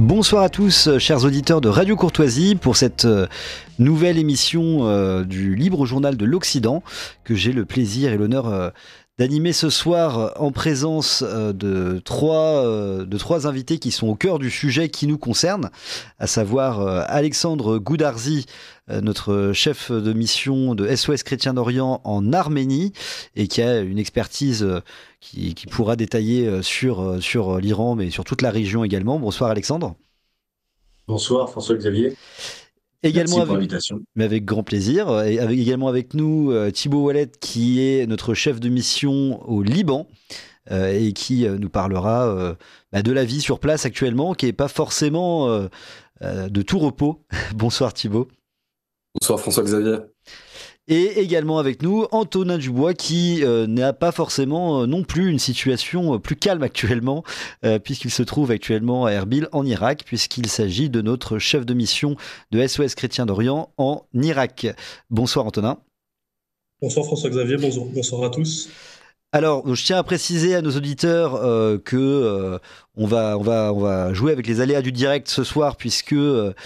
Bonsoir à tous, chers auditeurs de Radio Courtoisie, pour cette nouvelle émission du Libre Journal de l'Occident, que j'ai le plaisir et l'honneur d'animer ce soir en présence de trois invités qui sont au cœur du sujet qui nous concerne, à savoir Alexandre Goudarzi, notre chef de mission de SOS Chrétien d'Orient en Arménie, et qui a une expertise qui pourra détailler sur l'Iran, mais sur toute la région également. Bonsoir Alexandre. Bonsoir François-Xavier. Également Merci pour avec, l'invitation. mais avec grand plaisir. Et également avec nous Thibaut Wallet, qui est notre chef de mission au Liban, et qui nous parlera de la vie sur place actuellement, qui n'est pas forcément de tout repos. Bonsoir Thibaut. Bonsoir François-Xavier. Et également avec nous Antonin Dubois, qui n'a pas forcément non plus une situation plus calme actuellement, puisqu'il se trouve actuellement à Erbil en Irak, puisqu'il s'agit de notre chef de mission de SOS Chrétien d'Orient en Irak. Bonsoir Antonin. Bonsoir François-Xavier, bonsoir à tous. Alors, je tiens à préciser à nos auditeurs que on va jouer avec les aléas du direct ce soir, puisque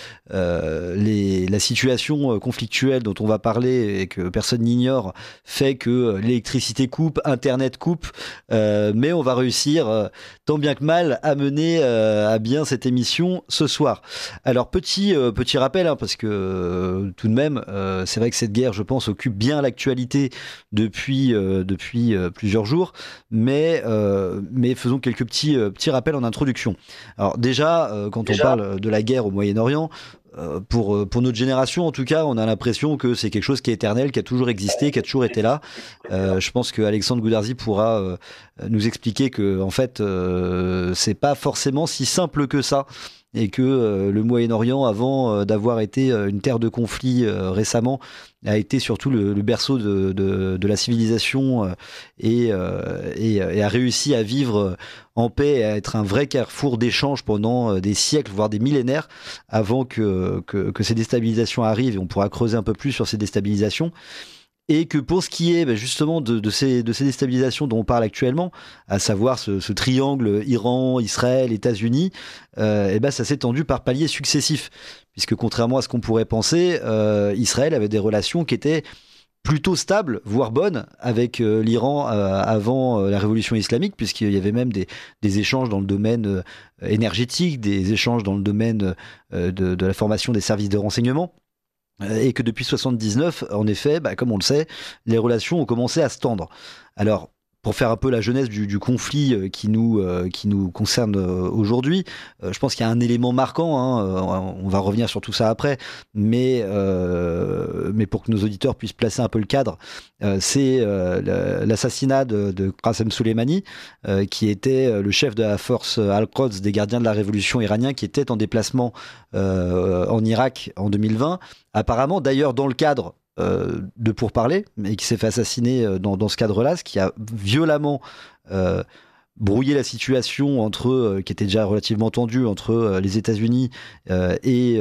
la situation conflictuelle dont on va parler et que personne n'ignore fait que l'électricité coupe, Internet coupe, mais on va réussir tant bien que mal à mener à bien cette émission ce soir. Alors petit rappel, parce que tout de même, c'est vrai que cette guerre, je pense, occupe bien l'actualité depuis plusieurs jours, mais faisons quelques petits rappels en introduction. Alors déjà, quand on parle de la guerre au Moyen-Orient, pour notre génération en tout cas, on a l'impression que c'est quelque chose qui est éternel, qui a toujours existé, qui a toujours été là. Je pense que Alexandre Goudarzi pourra nous expliquer que en fait c'est pas forcément si simple que ça, et que le Moyen-Orient, avant d'avoir été une terre de conflit récemment, a été surtout le berceau de la civilisation, et a réussi à vivre en paix et à être un vrai carrefour d'échange pendant des siècles, voire des millénaires, avant que ces déstabilisations arrivent, et on pourra creuser un peu plus sur ces déstabilisations. Et que pour ce qui est justement de ces déstabilisations dont on parle actuellement, à savoir ce triangle Iran, Israël, États-Unis, ça s'est tendu par paliers successifs. Puisque contrairement à ce qu'on pourrait penser, Israël avait des relations qui étaient plutôt stables, voire bonnes, avec l'Iran avant la révolution islamique, puisqu'il y avait même des échanges dans le domaine énergétique, des échanges dans le domaine de la formation des services de renseignement. Et que depuis 79, en effet, comme on le sait, les relations ont commencé à se tendre. Alors, pour faire un peu la genèse du conflit qui nous concerne aujourd'hui, je pense qu'il y a un élément marquant, on va revenir sur tout ça après, mais pour que nos auditeurs puissent placer un peu le cadre, c'est l'assassinat de Qasem Soleimani, qui était le chef de la force Al-Quds des gardiens de la révolution iranien, qui était en déplacement en Irak en 2020, apparemment d'ailleurs dans le cadre de pourparlers, mais qui s'est fait assassiner dans ce cadre-là, ce qui a violemment brouillé la situation qui était déjà relativement tendue entre les États-Unis et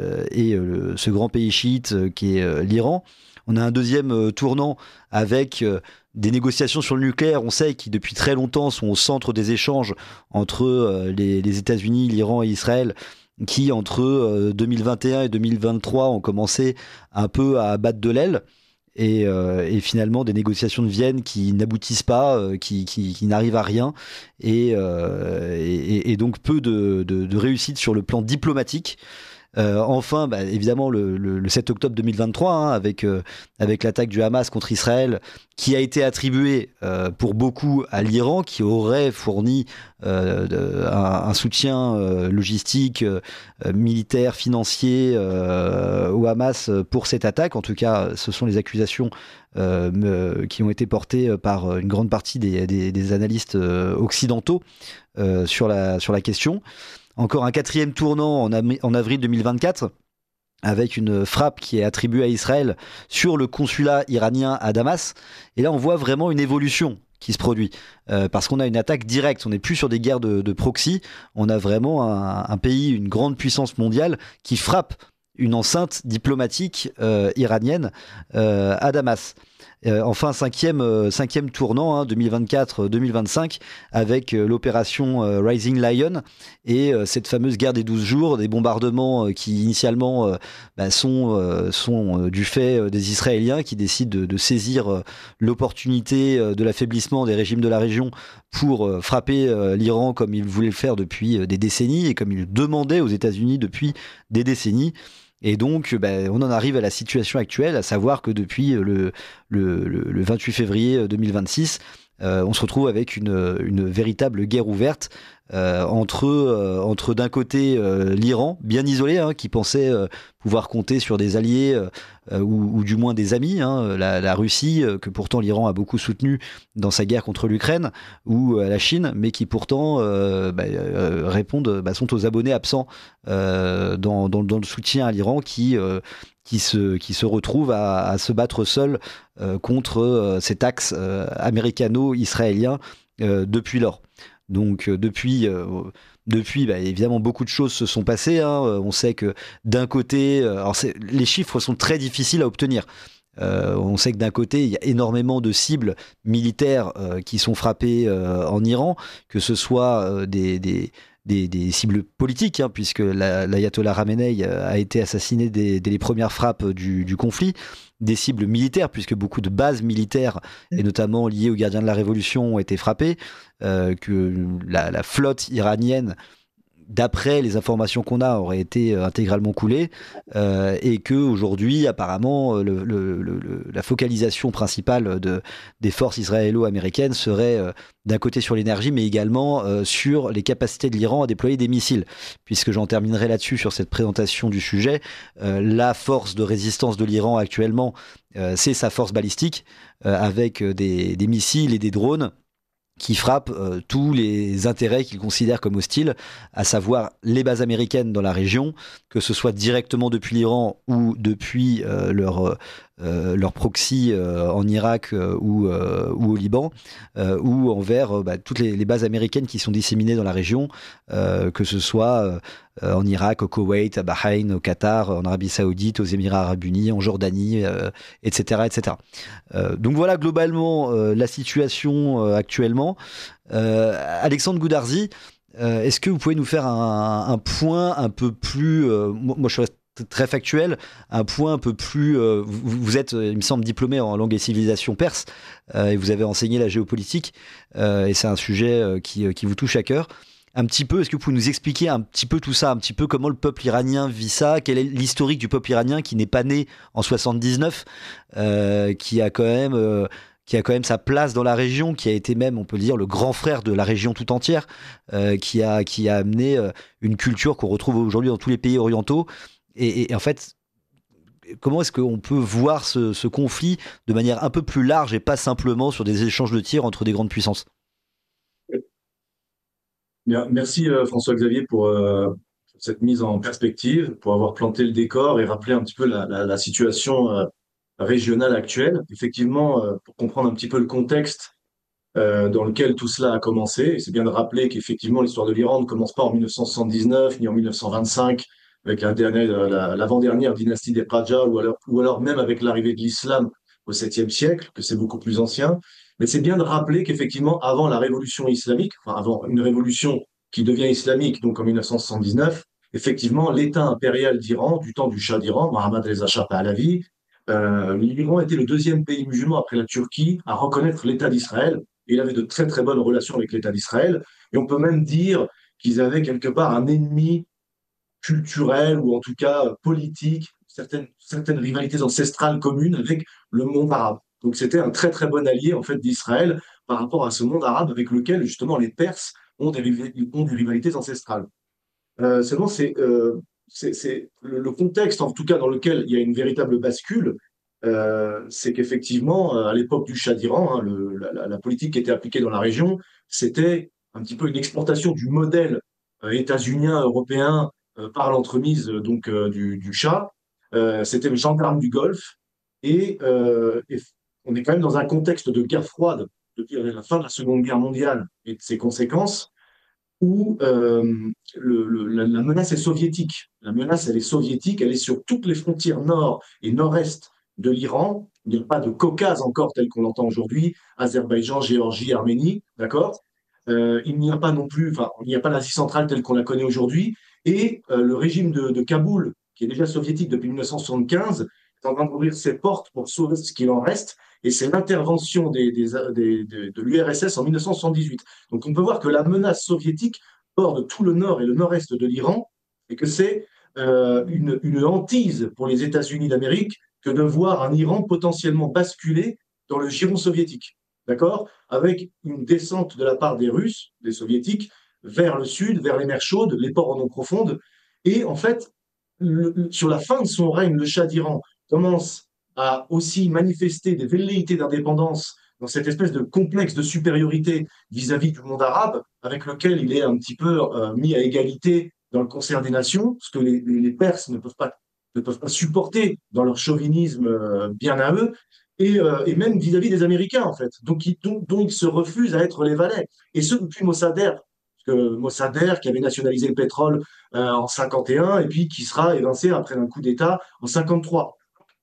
ce grand pays chiite qui est l'Iran. On a un deuxième tournant avec des négociations sur le nucléaire, on sait, qui depuis très longtemps sont au centre des échanges entre les États-Unis, l'Iran et Israël, qui entre 2021 et 2023 ont commencé un peu à battre de l'aile, et finalement des négociations de Vienne qui n'aboutissent pas, qui n'arrivent à rien, et donc peu de réussite sur le plan diplomatique. Enfin, évidemment, le 7 octobre 2023, avec l'attaque du Hamas contre Israël, qui a été attribuée pour beaucoup à l'Iran, qui aurait fourni un soutien logistique, militaire, financier au Hamas pour cette attaque. En tout cas, ce sont les accusations qui ont été portées par une grande partie des analystes occidentaux sur la question. Encore un quatrième tournant en avril 2024, avec une frappe qui est attribuée à Israël sur le consulat iranien à Damas. Et là, on voit vraiment une évolution qui se produit, parce qu'on a une attaque directe. On n'est plus sur des guerres de proxy. On a vraiment un pays, une grande puissance mondiale qui frappe une enceinte diplomatique iranienne à Damas. Enfin, cinquième tournant, hein, 2024-2025, avec l'opération Rising Lion et cette fameuse guerre des 12 jours, des bombardements qui initialement sont du fait des Israéliens qui décident de saisir l'opportunité de l'affaiblissement des régimes de la région pour frapper l'Iran comme ils voulaient le faire depuis des décennies et comme ils le demandaient aux États-Unis depuis des décennies. Et donc, on en arrive à la situation actuelle, à savoir que depuis le 28 février 2026, on se retrouve avec une véritable guerre ouverte entre d'un côté l'Iran, bien isolé, hein, qui pensait pouvoir compter sur des alliés ou du moins des amis, hein, la Russie, que pourtant l'Iran a beaucoup soutenu dans sa guerre contre l'Ukraine, ou la Chine, mais qui pourtant sont aux abonnés absents dans le soutien à l'Iran qui se retrouve à se battre seul contre cet axe américano-israélien depuis lors. Donc depuis, évidemment, beaucoup de choses se sont passées, hein. On sait que d'un côté, les chiffres sont très difficiles à obtenir. On sait que d'un côté, il y a énormément de cibles militaires qui sont frappées en Iran, que ce soit des cibles politiques, hein, puisque l'ayatollah Khamenei a été assassiné dès les premières frappes du conflit, des cibles militaires, puisque beaucoup de bases militaires, et notamment liées aux gardiens de la Révolution, ont été frappées, que la flotte iranienne, d'après les informations qu'on a, aurait été intégralement coulée, et que aujourd'hui, apparemment, la focalisation principale des forces israélo-américaines serait d'un côté sur l'énergie, mais également sur les capacités de l'Iran à déployer des missiles. Puisque j'en terminerai là-dessus sur cette présentation du sujet, la force de résistance de l'Iran actuellement, c'est sa force balistique, avec des missiles et des drones qui frappe tous les intérêts qu'ils considèrent comme hostiles, à savoir les bases américaines dans la région, que ce soit directement depuis l'Iran ou depuis leur proxy en Irak ou au Liban, ou envers toutes les bases américaines qui sont disséminées dans la région, que ce soit en Irak, au Koweït, à Bahreïn, au Qatar, en Arabie Saoudite, aux Émirats Arabes Unis, en Jordanie, etc. etc. Donc voilà globalement la situation actuellement. Alexandre Goudarzi, est-ce que vous pouvez nous faire un point un peu plus... moi je reste très factuel, un point un peu plus... vous êtes, il me semble, diplômé en langue et civilisation perse, et vous avez enseigné la géopolitique, et c'est un sujet qui vous touche à cœur. Un petit peu, est-ce que vous pouvez nous expliquer un petit peu tout ça, un petit peu comment le peuple iranien vit ça, quel est l'historique du peuple iranien qui n'est pas né en 79, qui a quand même sa place dans la région, qui a été même, on peut le dire, le grand frère de la région tout entière, qui a amené une culture qu'on retrouve aujourd'hui dans tous les pays orientaux. Et en fait, comment est-ce qu'on peut voir ce conflit de manière un peu plus large et pas simplement sur des échanges de tirs entre des grandes puissances? Bien, merci François-Xavier pour cette mise en perspective, pour avoir planté le décor et rappelé un petit peu la situation régionale actuelle. Effectivement, pour comprendre un petit peu le contexte dans lequel tout cela a commencé, et c'est bien de rappeler qu'effectivement l'histoire de l'Iran ne commence pas en 1979 ni en 1925 avec l'avant-dernière dynastie des Qajar ou alors même avec l'arrivée de l'islam au 7e siècle, que c'est beaucoup plus ancien. Mais c'est bien de rappeler qu'effectivement, avant la révolution islamique, enfin avant une révolution qui devient islamique, donc en 1979, effectivement, l'État impérial d'Iran, du temps du Shah d'Iran, Mohammad Reza Shah Pahlavi, l'Iran était le deuxième pays musulman après la Turquie à reconnaître l'État d'Israël. Et il avait de très très bonnes relations avec l'État d'Israël. Et on peut même dire qu'ils avaient quelque part un ennemi culturel ou en tout cas politique, certaines rivalités ancestrales communes avec le monde arabe. Donc c'était un très très bon allié en fait d'Israël par rapport à ce monde arabe avec lequel justement les Perses ont des rivalités ancestrales. Seulement c'est le contexte en tout cas dans lequel il y a une véritable bascule, c'est qu'effectivement à l'époque du Shah d'Iran, hein, la politique qui était appliquée dans la région, c'était un petit peu une exportation du modèle états-unien européen par l'entremise du Shah. C'était le gendarme du Golfe et on est quand même dans un contexte de guerre froide depuis la fin de la Seconde Guerre mondiale et de ses conséquences où la menace est soviétique. La menace, elle est soviétique, elle est sur toutes les frontières nord et nord-est de l'Iran. Il n'y a pas de Caucase encore tel qu'on l'entend aujourd'hui, Azerbaïdjan, Géorgie, Arménie, d'accord? Il n'y a pas non plus, enfin, il n'y a pas l'Asie centrale telle qu'on la connaît aujourd'hui. Et le régime de Kaboul, qui est déjà soviétique depuis 1975, est en train d'ouvrir ses portes pour sauver ce qu'il en reste. Et c'est l'intervention de l'URSS en 1978. Donc on peut voir que la menace soviétique borde tout le nord et le nord-est de l'Iran, et que c'est une hantise pour les États-Unis d'Amérique que de voir un Iran potentiellement basculer dans le giron soviétique. D'accord? Avec une descente de la part des Russes, des Soviétiques, vers le sud, vers les mers chaudes, les ports en eau profonde. Et en fait, sur la fin de son règne, le Shah d'Iran commence à aussi manifester des velléités d'indépendance dans cette espèce de complexe de supériorité vis-à-vis du monde arabe, avec lequel il est un petit peu mis à égalité dans le concert des nations, ce que les Perses ne peuvent pas supporter dans leur chauvinisme bien à eux, et même vis-à-vis des Américains, en fait, dont ils se refusent à être les valets. Et ce, depuis Mossadegh, parce que Mossadegh, qui avait nationalisé le pétrole en 51, et puis qui sera évincé après un coup d'État en 53.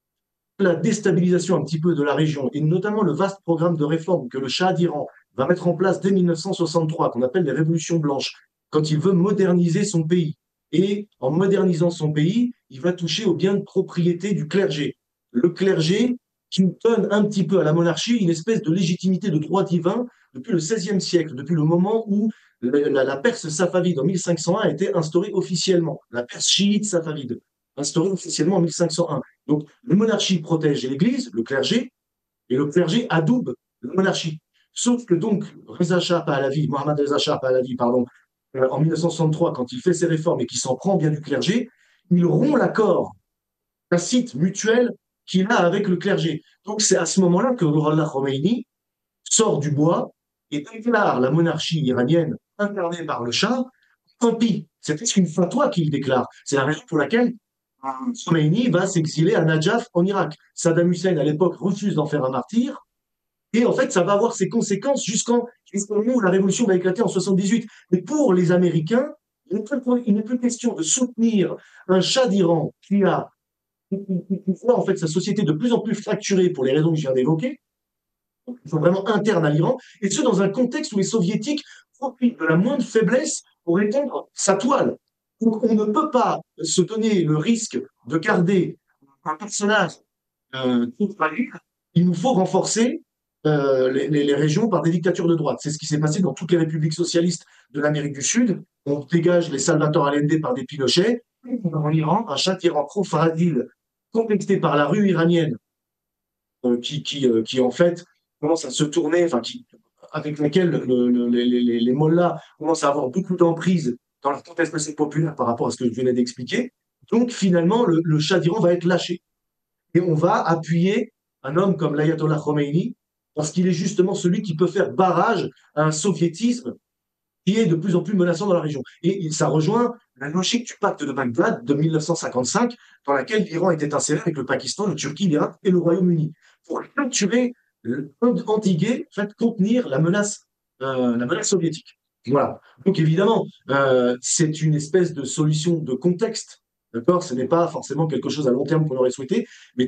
La déstabilisation un petit peu de la région, et notamment le vaste programme de réforme que le Shah d'Iran va mettre en place dès 1963, qu'on appelle les révolutions blanches, quand il veut moderniser son pays. Et en modernisant son pays, il va toucher aux biens de propriété du clergé. Le clergé qui donne un petit peu à la monarchie une espèce de légitimité de droit divin depuis le XVIe siècle, depuis le moment où la Perse safavide en 1501 a été instaurée officiellement, la Perse chiite safavide, instaurée officiellement en 1501. Donc, la monarchie protège l'Église, le clergé, et le clergé adoube la monarchie. Sauf que donc, Reza Shah Pahlavi, Mohammad Reza Shah Pahlavi, pardon, en 1963, quand il fait ses réformes et qu'il s'en prend bien du clergé, il rompt l'accord tacite, mutuel qu'il a avec le clergé. Donc, c'est à ce moment-là que Ruhollah Khomeini sort du bois et déclare la monarchie iranienne incarnée par le Shah impie. C'est presque une fatwa qu'il déclare. C'est la raison pour laquelle Khomeini va s'exiler à Najaf en Irak. Saddam Hussein, à l'époque, refuse d'en faire un martyr. Et en fait, ça va avoir ses conséquences jusqu'au moment où la révolution va éclater en 78. Mais pour les Américains, il n'est plus question de soutenir un Shah d'Iran qui voit en fait sa société de plus en plus fracturée pour les raisons que je viens d'évoquer, qui sont vraiment internes à l'Iran, et ce dans un contexte où les soviétiques profitent de la moindre faiblesse pour étendre sa toile. Donc on ne peut pas se donner le risque de garder un personnage trop fragile. Il nous faut renforcer les régions par des dictatures de droite. C'est ce qui s'est passé dans toutes les républiques socialistes de l'Amérique du Sud. On dégage les Salvatore Allende par des Pinochet. En Iran, un Shah tyran trop fragile, complexé par la rue iranienne, qui en fait commence à se tourner, enfin, avec laquelle les mollahs commencent à avoir beaucoup d'emprise dans leur contestation populaire par rapport à ce que je venais d'expliquer. Donc finalement, le Shah d'Iran va être lâché. Et on va appuyer un homme comme l'Ayatollah Khomeini, parce qu'il est justement celui qui peut faire barrage à un soviétisme qui est de plus en plus menaçant dans la région. Et ça rejoint la logique du pacte de Bagdad de 1955, dans laquelle l'Iran était inséré avec le Pakistan, la Turquie, l'Irak et le Royaume-Uni, pour capturer, endiguer, en fait, contenir la menace soviétique. Voilà. Donc évidemment, c'est une espèce de solution de contexte. D'accord? Ce n'est pas forcément quelque chose à long terme qu'on aurait souhaité, mais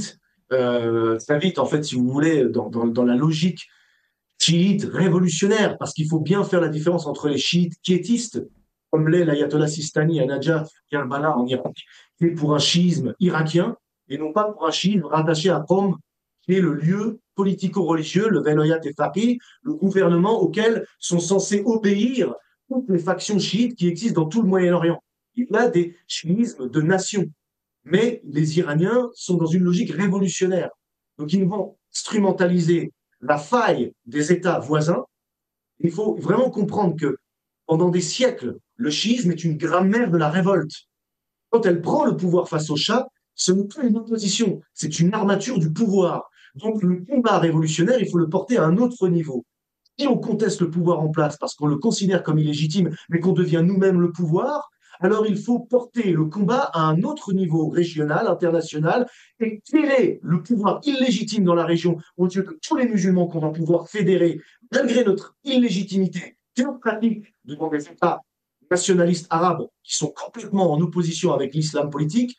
très vite, en fait, si vous voulez, dans la logique chiites révolutionnaires, parce qu'il faut bien faire la différence entre les chiites quiétistes, comme l'est l'ayatollah Sistani à Najaf, Karbala en Irak, qui est pour un chiisme irakien, et non pas pour un chiisme rattaché à Qom, qui est le lieu politico-religieux, le Velayat et Faqih, le gouvernement auquel sont censés obéir toutes les factions chiites qui existent dans tout le Moyen-Orient. Il y a des chiismes de nation, mais les Iraniens sont dans une logique révolutionnaire. Donc ils vont instrumentaliser la faille des États voisins. Il faut vraiment comprendre que pendant des siècles, le chiisme est une grammaire de la révolte. Quand elle prend le pouvoir face au Shah, ce n'est plus une opposition, c'est une armature du pouvoir. Donc le combat révolutionnaire, il faut le porter à un autre niveau. Si on conteste le pouvoir en place parce qu'on le considère comme illégitime, mais qu'on devient nous-mêmes le pouvoir, alors il faut porter le combat à un autre niveau régional, international, et tirer le pouvoir illégitime dans la région aux yeux de tous les musulmans qu'on va pouvoir fédérer, malgré notre illégitimité théocratique devant des États nationalistes arabes qui sont complètement en opposition avec l'islam politique,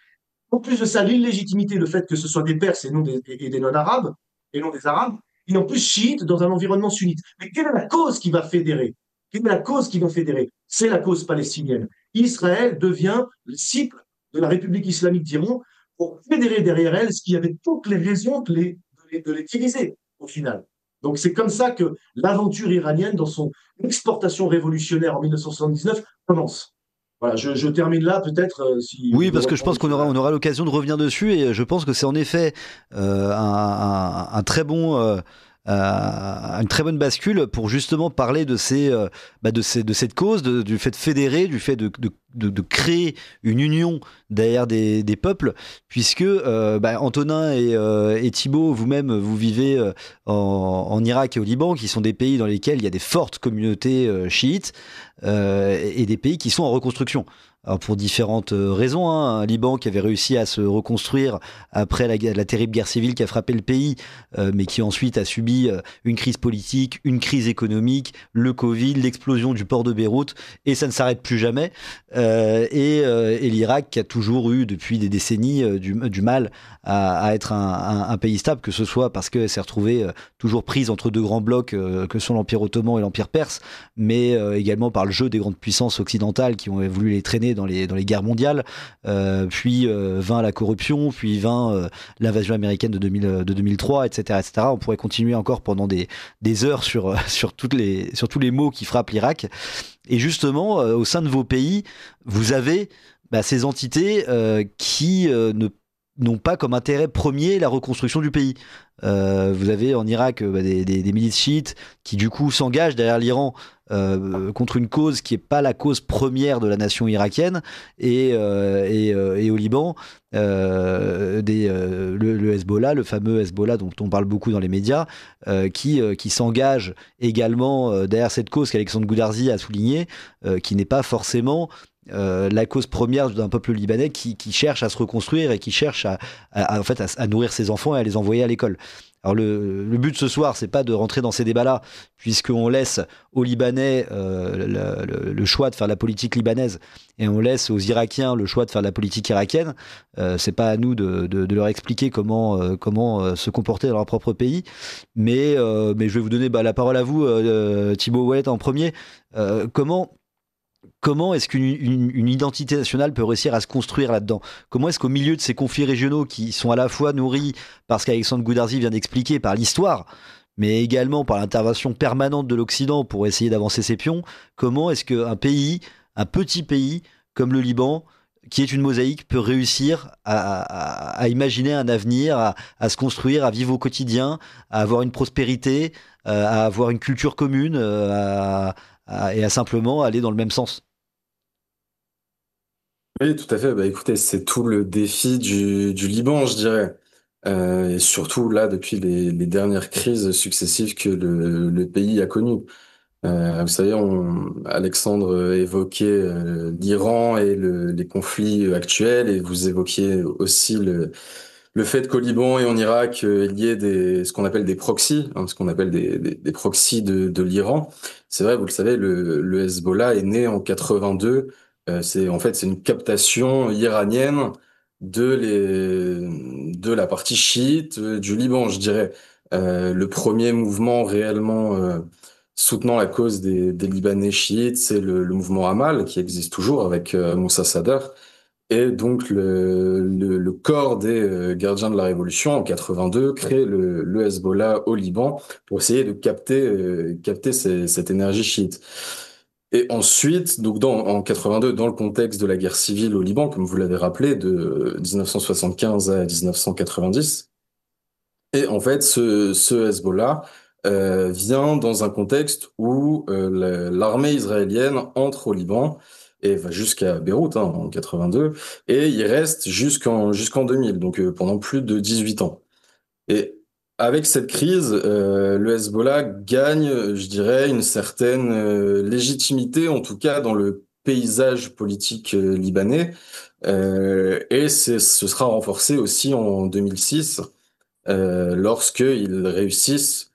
En plus de ça, l'illégitimité, le fait que ce soit des Perses et des non-arabes, et non des Arabes, et en plus chiites dans un environnement sunnite. Mais quelle est la cause qui va fédérer? Quelle est la cause qui va fédérer? C'est la cause palestinienne. Israël devient le cible de la République islamique d'Iran pour fédérer derrière elle ce qui avait toutes les raisons de les diviser au final. Donc c'est comme ça que l'aventure iranienne, dans son exportation révolutionnaire en 1979, commence. Voilà, je termine là peut-être si on Oui, veut parce que je reprendre pense qu'on sur aura, la... on aura l'occasion de revenir dessus et je pense que c'est en effet un très bon, une très bonne bascule pour justement parler de de cette cause, du fait de fédérer, du fait de créer une union derrière des peuples, puisque Antonin et Thibaut, vous-même, vous vivez en Irak et au Liban, qui sont des pays dans lesquels il y a des fortes communautés chiites et des pays qui sont en reconstruction. Alors pour différentes raisons, hein. Un Liban qui avait réussi à se reconstruire après la terrible guerre civile qui a frappé le pays, mais qui ensuite a subi une crise politique, une crise économique, le Covid, l'explosion du port de Beyrouth, et ça ne s'arrête plus jamais. Et l'Irak qui a toujours eu depuis des décennies du mal à être un pays stable, que ce soit parce qu'elle s'est retrouvée toujours prise entre deux grands blocs que sont l'Empire ottoman et l'Empire perse, mais également par le jeu des grandes puissances occidentales qui ont voulu les traîner dans les guerres mondiales, puis vint la corruption, puis vint l'invasion américaine de 2003, etc., etc. On pourrait continuer encore pendant des heures sur tous les maux qui frappent l'Irak. Et justement, au sein de vos pays, vous avez ces entités qui n'ont pas comme intérêt premier la reconstruction du pays. Vous avez en Irak des milices chiites qui du coup s'engagent derrière l'Iran contre une cause qui n'est pas la cause première de la nation irakienne, et au Liban le Hezbollah, le fameux Hezbollah dont on parle beaucoup dans les médias, qui s'engage également derrière cette cause qu'Alexandre Goudarzi a souligné, qui n'est pas forcément la cause première d'un peuple libanais qui cherche à se reconstruire et qui cherche en fait, à nourrir ses enfants et à les envoyer à l'école. Alors le but ce soir, c'est pas de rentrer dans ces débats-là, puisqu'on laisse aux Libanais le choix de faire la politique libanaise et on laisse aux Irakiens le choix de faire la politique irakienne. C'est pas à nous de leur expliquer comment se comporter dans leur propre pays. Mais je vais vous donner la parole à vous, Thibaut Ouellet en premier. Comment est-ce qu'une identité nationale peut réussir à se construire là-dedans? Comment est-ce qu'au milieu de ces conflits régionaux qui sont à la fois nourris par ce qu'Alexandre Goudarzi vient d'expliquer, par l'histoire, mais également par l'intervention permanente de l'Occident pour essayer d'avancer ses pions, comment est-ce qu'un pays, un petit pays comme le Liban, qui est une mosaïque, peut réussir à imaginer un avenir, à se construire, à vivre au quotidien, à avoir une prospérité, à avoir une culture commune, et à simplement aller dans le même sens? Oui, tout à fait. Bah, écoutez, c'est tout le défi du Liban, je dirais. Et surtout là, depuis les dernières crises successives que le pays a connues. Vous savez, Alexandre évoquait l'Iran et les conflits actuels, et vous évoquiez aussi le fait qu'au Liban et en Irak, il y ait ce qu'on appelle des proxys, hein, ce qu'on appelle des proxys de l'Iran. C'est vrai, vous le savez, le Hezbollah est né en 82. C'est une captation iranienne de la partie chiite du Liban, je dirais. Le premier mouvement réellement soutenant la cause des Libanais chiites, c'est le mouvement Amal, qui existe toujours avec Moussa Sadr. Et donc le corps des gardiens de la Révolution en 82 crée le Hezbollah au Liban pour essayer de capter cette énergie chiite. Et ensuite, donc en 82, dans le contexte de la guerre civile au Liban, comme vous l'avez rappelé, de 1975 à 1990, et en fait, ce Hezbollah vient dans un contexte où l'armée israélienne entre au Liban et va jusqu'à Beyrouth, hein, en 82, et il reste jusqu'en 2000, donc pendant plus de 18 ans. Et avec cette crise, le Hezbollah gagne, je dirais, une certaine légitimité, en tout cas dans le paysage politique libanais, et ce sera renforcé aussi en 2006 lorsqu'ils réussissent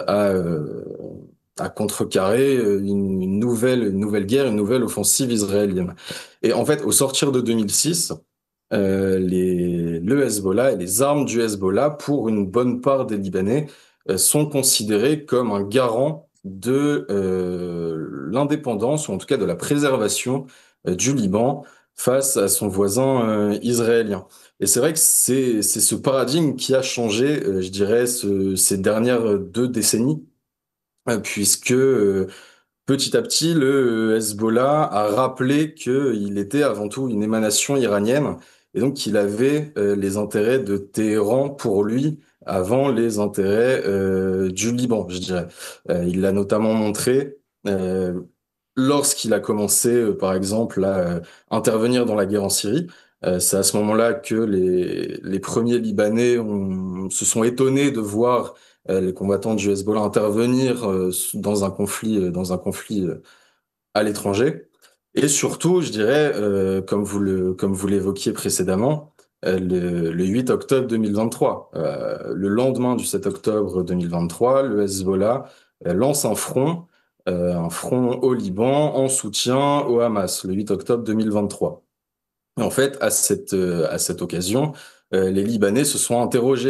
à contrecarrer une nouvelle guerre, une nouvelle offensive israélienne. Et en fait, au sortir de 2006, le Hezbollah et les armes du Hezbollah, pour une bonne part des Libanais, sont considérés comme un garant de l'indépendance, ou en tout cas de la préservation du Liban face à son voisin israélien. Et c'est vrai que c'est ce paradigme qui a changé, je dirais, ces dernières 2 décennies, puisque petit à petit, le Hezbollah a rappelé qu'il était avant tout une émanation iranienne et donc qu'il avait les intérêts de Téhéran pour lui avant les intérêts du Liban, je dirais. Il l'a notamment montré euh, lorsqu'il a commencé, par exemple, à intervenir dans la guerre en Syrie. C'est à ce moment-là que les premiers Libanais se sont étonnés de voir les combattants du Hezbollah intervenir dans un conflit à l'étranger. Et surtout, je dirais, comme vous l'évoquiez précédemment, le 8 octobre 2023, le lendemain du 7 octobre 2023, le Hezbollah lance un front au Liban en soutien au Hamas, le 8 octobre 2023. Et en fait, à cette occasion, les Libanais se sont interrogés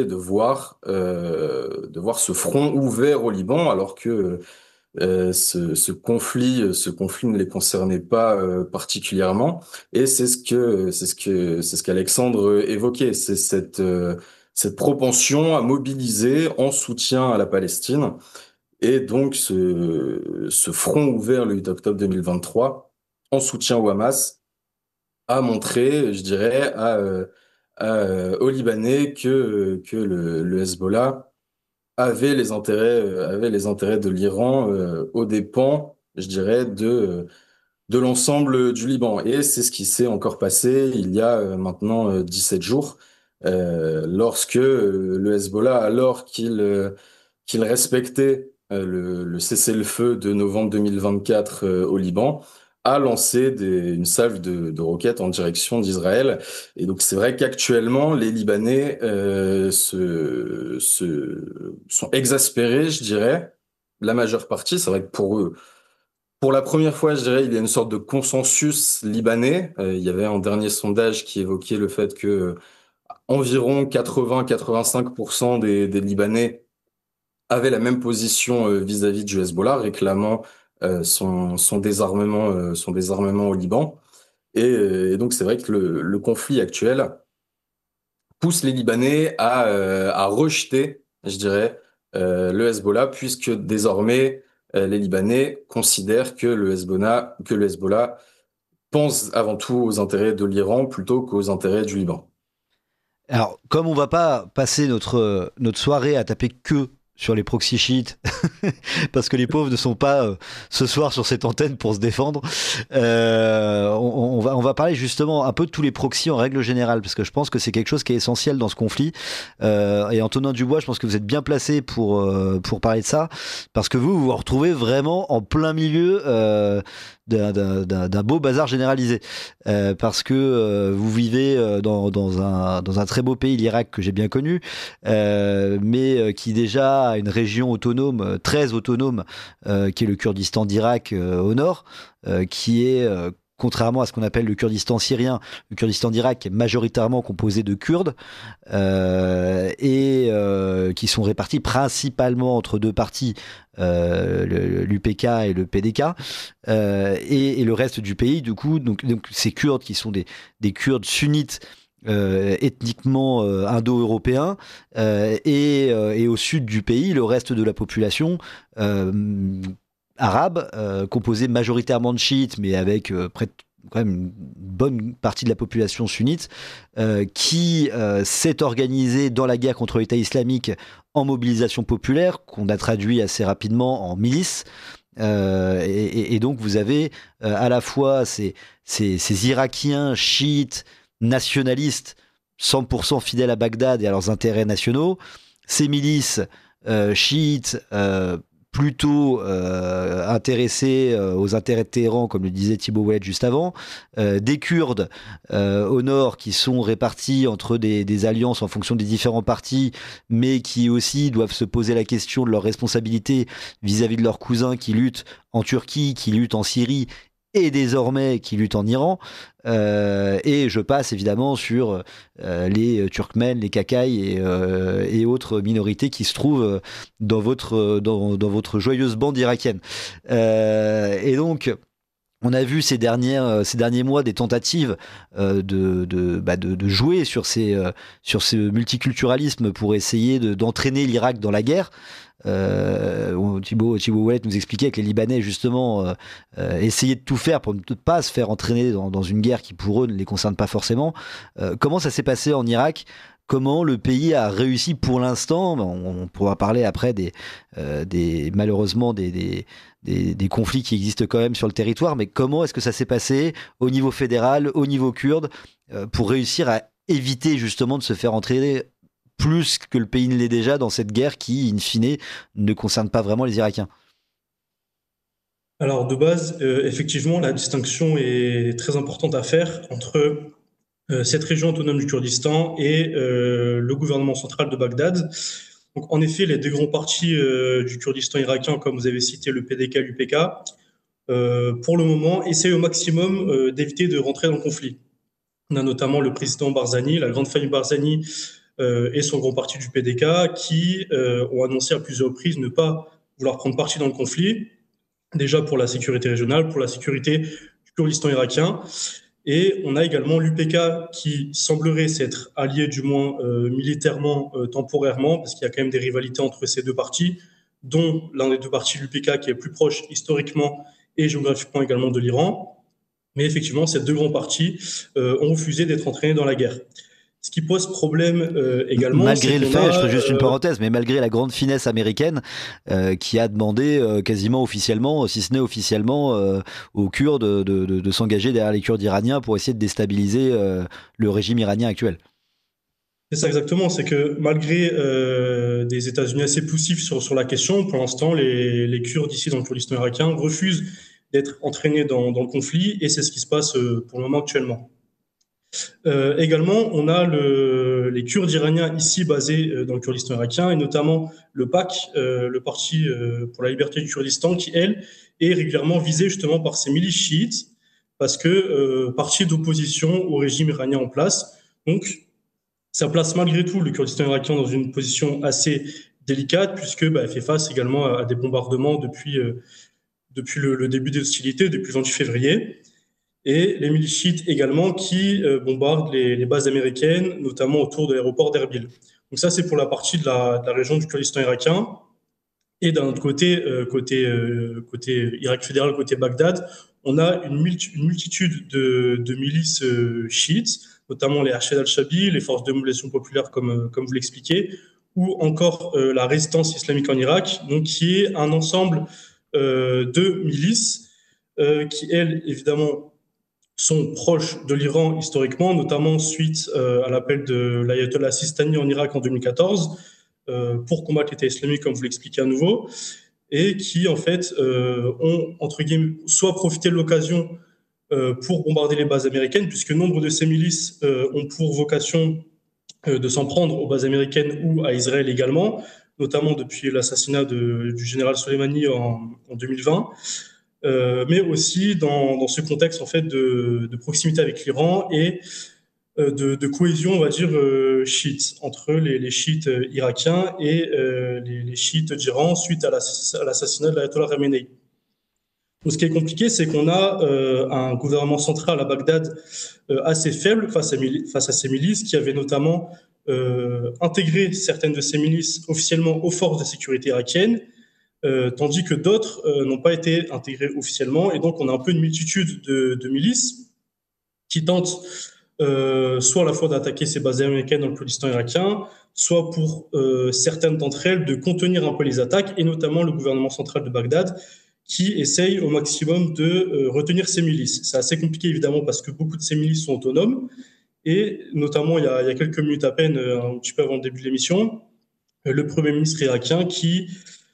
de voir ce front ouvert au Liban, alors que ce conflit ne les concernait pas particulièrement. Et c'est ce qu'Alexandre évoquait, c'est cette propension à mobiliser en soutien à la Palestine. Et donc, ce front ouvert le 8 octobre 2023, en soutien au Hamas, a montré, je dirais, aux Libanais que le Hezbollah avait les intérêts de l'Iran aux dépens, je dirais, de l'ensemble du Liban. Et c'est ce qui s'est encore passé il y a maintenant 17 jours, lorsque le Hezbollah, alors qu'il respectait le cessez-le-feu de novembre 2024 au Liban, a lancé une salve de roquettes en direction d'Israël. Et donc c'est vrai qu'actuellement, les Libanais sont exaspérés, je dirais, la majeure partie. C'est vrai que pour eux, pour la première fois, je dirais, il y a une sorte de consensus libanais. Il y avait un dernier sondage qui évoquait le fait que environ 80-85% des Libanais avait la même position vis-à-vis du Hezbollah, réclamant son désarmement au Liban. Et donc, c'est vrai que le conflit actuel pousse les Libanais à rejeter, je dirais, le Hezbollah, puisque désormais, les Libanais considèrent que le Hezbollah pense avant tout aux intérêts de l'Iran plutôt qu'aux intérêts du Liban. Alors, comme on va pas passer notre soirée à taper que sur les proxys chiites, parce que les pauvres ne sont pas ce soir sur cette antenne pour se défendre, on va parler justement un peu de tous les proxys en règle générale, parce que je pense que c'est quelque chose qui est essentiel dans ce conflit. Et Antonin Dubois, je pense que vous êtes bien placé pour parler de ça, parce que vous vous retrouvez vraiment en plein milieu d'un beau bazar généralisé, parce que vous vivez dans un très beau pays, l'Irak, que j'ai bien connu, mais qui déjà a une région autonome, très autonome, qui est le Kurdistan d'Irak au nord, qui est contrairement à ce qu'on appelle le Kurdistan syrien, le Kurdistan d'Irak est majoritairement composé de Kurdes et qui sont répartis principalement entre deux partis, l'UPK et le PDK, et le reste du pays, du coup, donc ces Kurdes qui sont des Kurdes sunnites ethniquement indo-européens, et au sud du pays, le reste de la population arabe, composé majoritairement de chiites, mais avec près de quand même une bonne partie de la population sunnite, qui s'est organisée dans la guerre contre l'État islamique en mobilisation populaire, qu'on a traduit assez rapidement en milice. Et donc vous avez à la fois ces Irakiens chiites nationalistes 100% fidèles à Bagdad et à leurs intérêts nationaux, ces milices chiites plutôt intéressés aux intérêts de Téhéran, comme le disait Thibaut Ouellet juste avant, des Kurdes au nord qui sont répartis entre des alliances en fonction des différents partis, mais qui aussi doivent se poser la question de leur responsabilité vis-à-vis de leurs cousins qui luttent en Turquie, qui luttent en Syrie, et désormais qui luttent en Iran. Et je passe évidemment sur les Turkmènes, les Kakai et autres minorités qui se trouvent dans votre joyeuse bande irakienne. Et donc, on a vu ces derniers mois des tentatives de jouer sur ce multiculturalisme pour essayer d'entraîner l'Irak dans la guerre. Thibaut Ouellet nous expliquait que les Libanais justement essayaient de tout faire pour ne pas se faire entraîner dans une guerre qui pour eux ne les concerne pas forcément. Comment ça s'est passé en Irak ? Comment le pays a réussi pour l'instant ? On pourra parler après malheureusement des conflits qui existent quand même sur le territoire, mais comment est-ce que ça s'est passé au niveau fédéral, au niveau kurde, pour réussir à éviter justement de se faire entraîner plus que le pays ne l'est déjà dans cette guerre qui, in fine, ne concerne pas vraiment les Irakiens? Alors, de base, effectivement, la distinction est très importante à faire entre cette région autonome du Kurdistan et le gouvernement central de Bagdad. Donc, en effet, les deux grands partis du Kurdistan irakien, comme vous avez cité le PDK et l'UPK, pour le moment, essayent au maximum d'éviter de rentrer dans le conflit. On a notamment le président Barzani, la grande famille Barzani et son grand parti du PDK qui ont annoncé à plusieurs reprises ne pas vouloir prendre parti dans le conflit, déjà pour la sécurité régionale, pour la sécurité du Kurdistan irakien. Et on a également l'UPK qui semblerait s'être allié, du moins militairement, temporairement, parce qu'il y a quand même des rivalités entre ces deux partis, dont l'un des deux partis, l'UPK, qui est plus proche historiquement et géographiquement également de l'Iran. Mais effectivement, ces deux grands partis ont refusé d'être entraînés dans la guerre. Ce qui pose problème également, malgré le fait, je ferai juste une parenthèse, mais malgré la grande finesse américaine qui a demandé quasiment officiellement, si ce n'est officiellement, aux Kurdes de s'engager derrière les Kurdes iraniens pour essayer de déstabiliser le régime iranien actuel. C'est ça exactement, c'est que malgré des États-Unis assez poussifs sur la question, pour l'instant, les Kurdes ici dans le Kurdistan irakien refusent d'être entraînés dans le conflit, et c'est ce qui se passe pour le moment actuellement. Également, on a les Kurdes iraniens ici basés dans le Kurdistan irakien, et notamment le PAK, le Parti pour la liberté du Kurdistan, qui, elle, est régulièrement visé justement par ces milices chiites, parce que parti d'opposition au régime iranien en place. Donc, ça place malgré tout le Kurdistan irakien dans une position assez délicate, puisque elle fait face également à des bombardements depuis le début des hostilités, depuis le 28 février. Et les milices chiites également qui bombardent les bases américaines, notamment autour de l'aéroport d'Erbil. Donc ça, c'est pour la partie de la région du Kurdistan irakien. Et d'un autre côté, côté Irak fédéral, côté Bagdad, on a une multitude de milices chiites, notamment les Arshad al-Shabi, les forces de mobilisation populaire, comme vous l'expliquez, ou encore la résistance islamique en Irak, donc qui est un ensemble de milices qui, elles, évidemment, sont proches de l'Iran historiquement, notamment suite à l'appel de l'ayatollah Sistani en Irak en 2014 pour combattre l'État islamique, comme vous l'expliquez à nouveau, et qui en fait ont, entre guillemets, soit profité de l'occasion pour bombarder les bases américaines, puisque nombre de ces milices ont pour vocation de s'en prendre aux bases américaines ou à Israël également, notamment depuis l'assassinat du général Soleimani en 2020. Mais aussi dans ce contexte en fait de proximité avec l'Iran et de cohésion, on va dire, chiite, entre les chiites irakiens et les chiites d'Iran suite à l'assassinat de l'ayatollah Khamenei. Donc, ce qui est compliqué, c'est qu'on a un gouvernement central à Bagdad assez faible face à ces milices, qui avaient notamment intégré certaines de ces milices officiellement aux forces de sécurité irakiennes, tandis que d'autres n'ont pas été intégrés officiellement. Et donc, on a un peu une multitude de milices qui tentent soit à la fois d'attaquer ces bases américaines dans le Kurdistan irakien, soit pour certaines d'entre elles de contenir un peu les attaques, et notamment le gouvernement central de Bagdad, qui essaye au maximum de retenir ces milices. C'est assez compliqué, évidemment, parce que beaucoup de ces milices sont autonomes. Et notamment, il y a quelques minutes à peine, un petit peu avant le début de l'émission, le Premier ministre irakien qui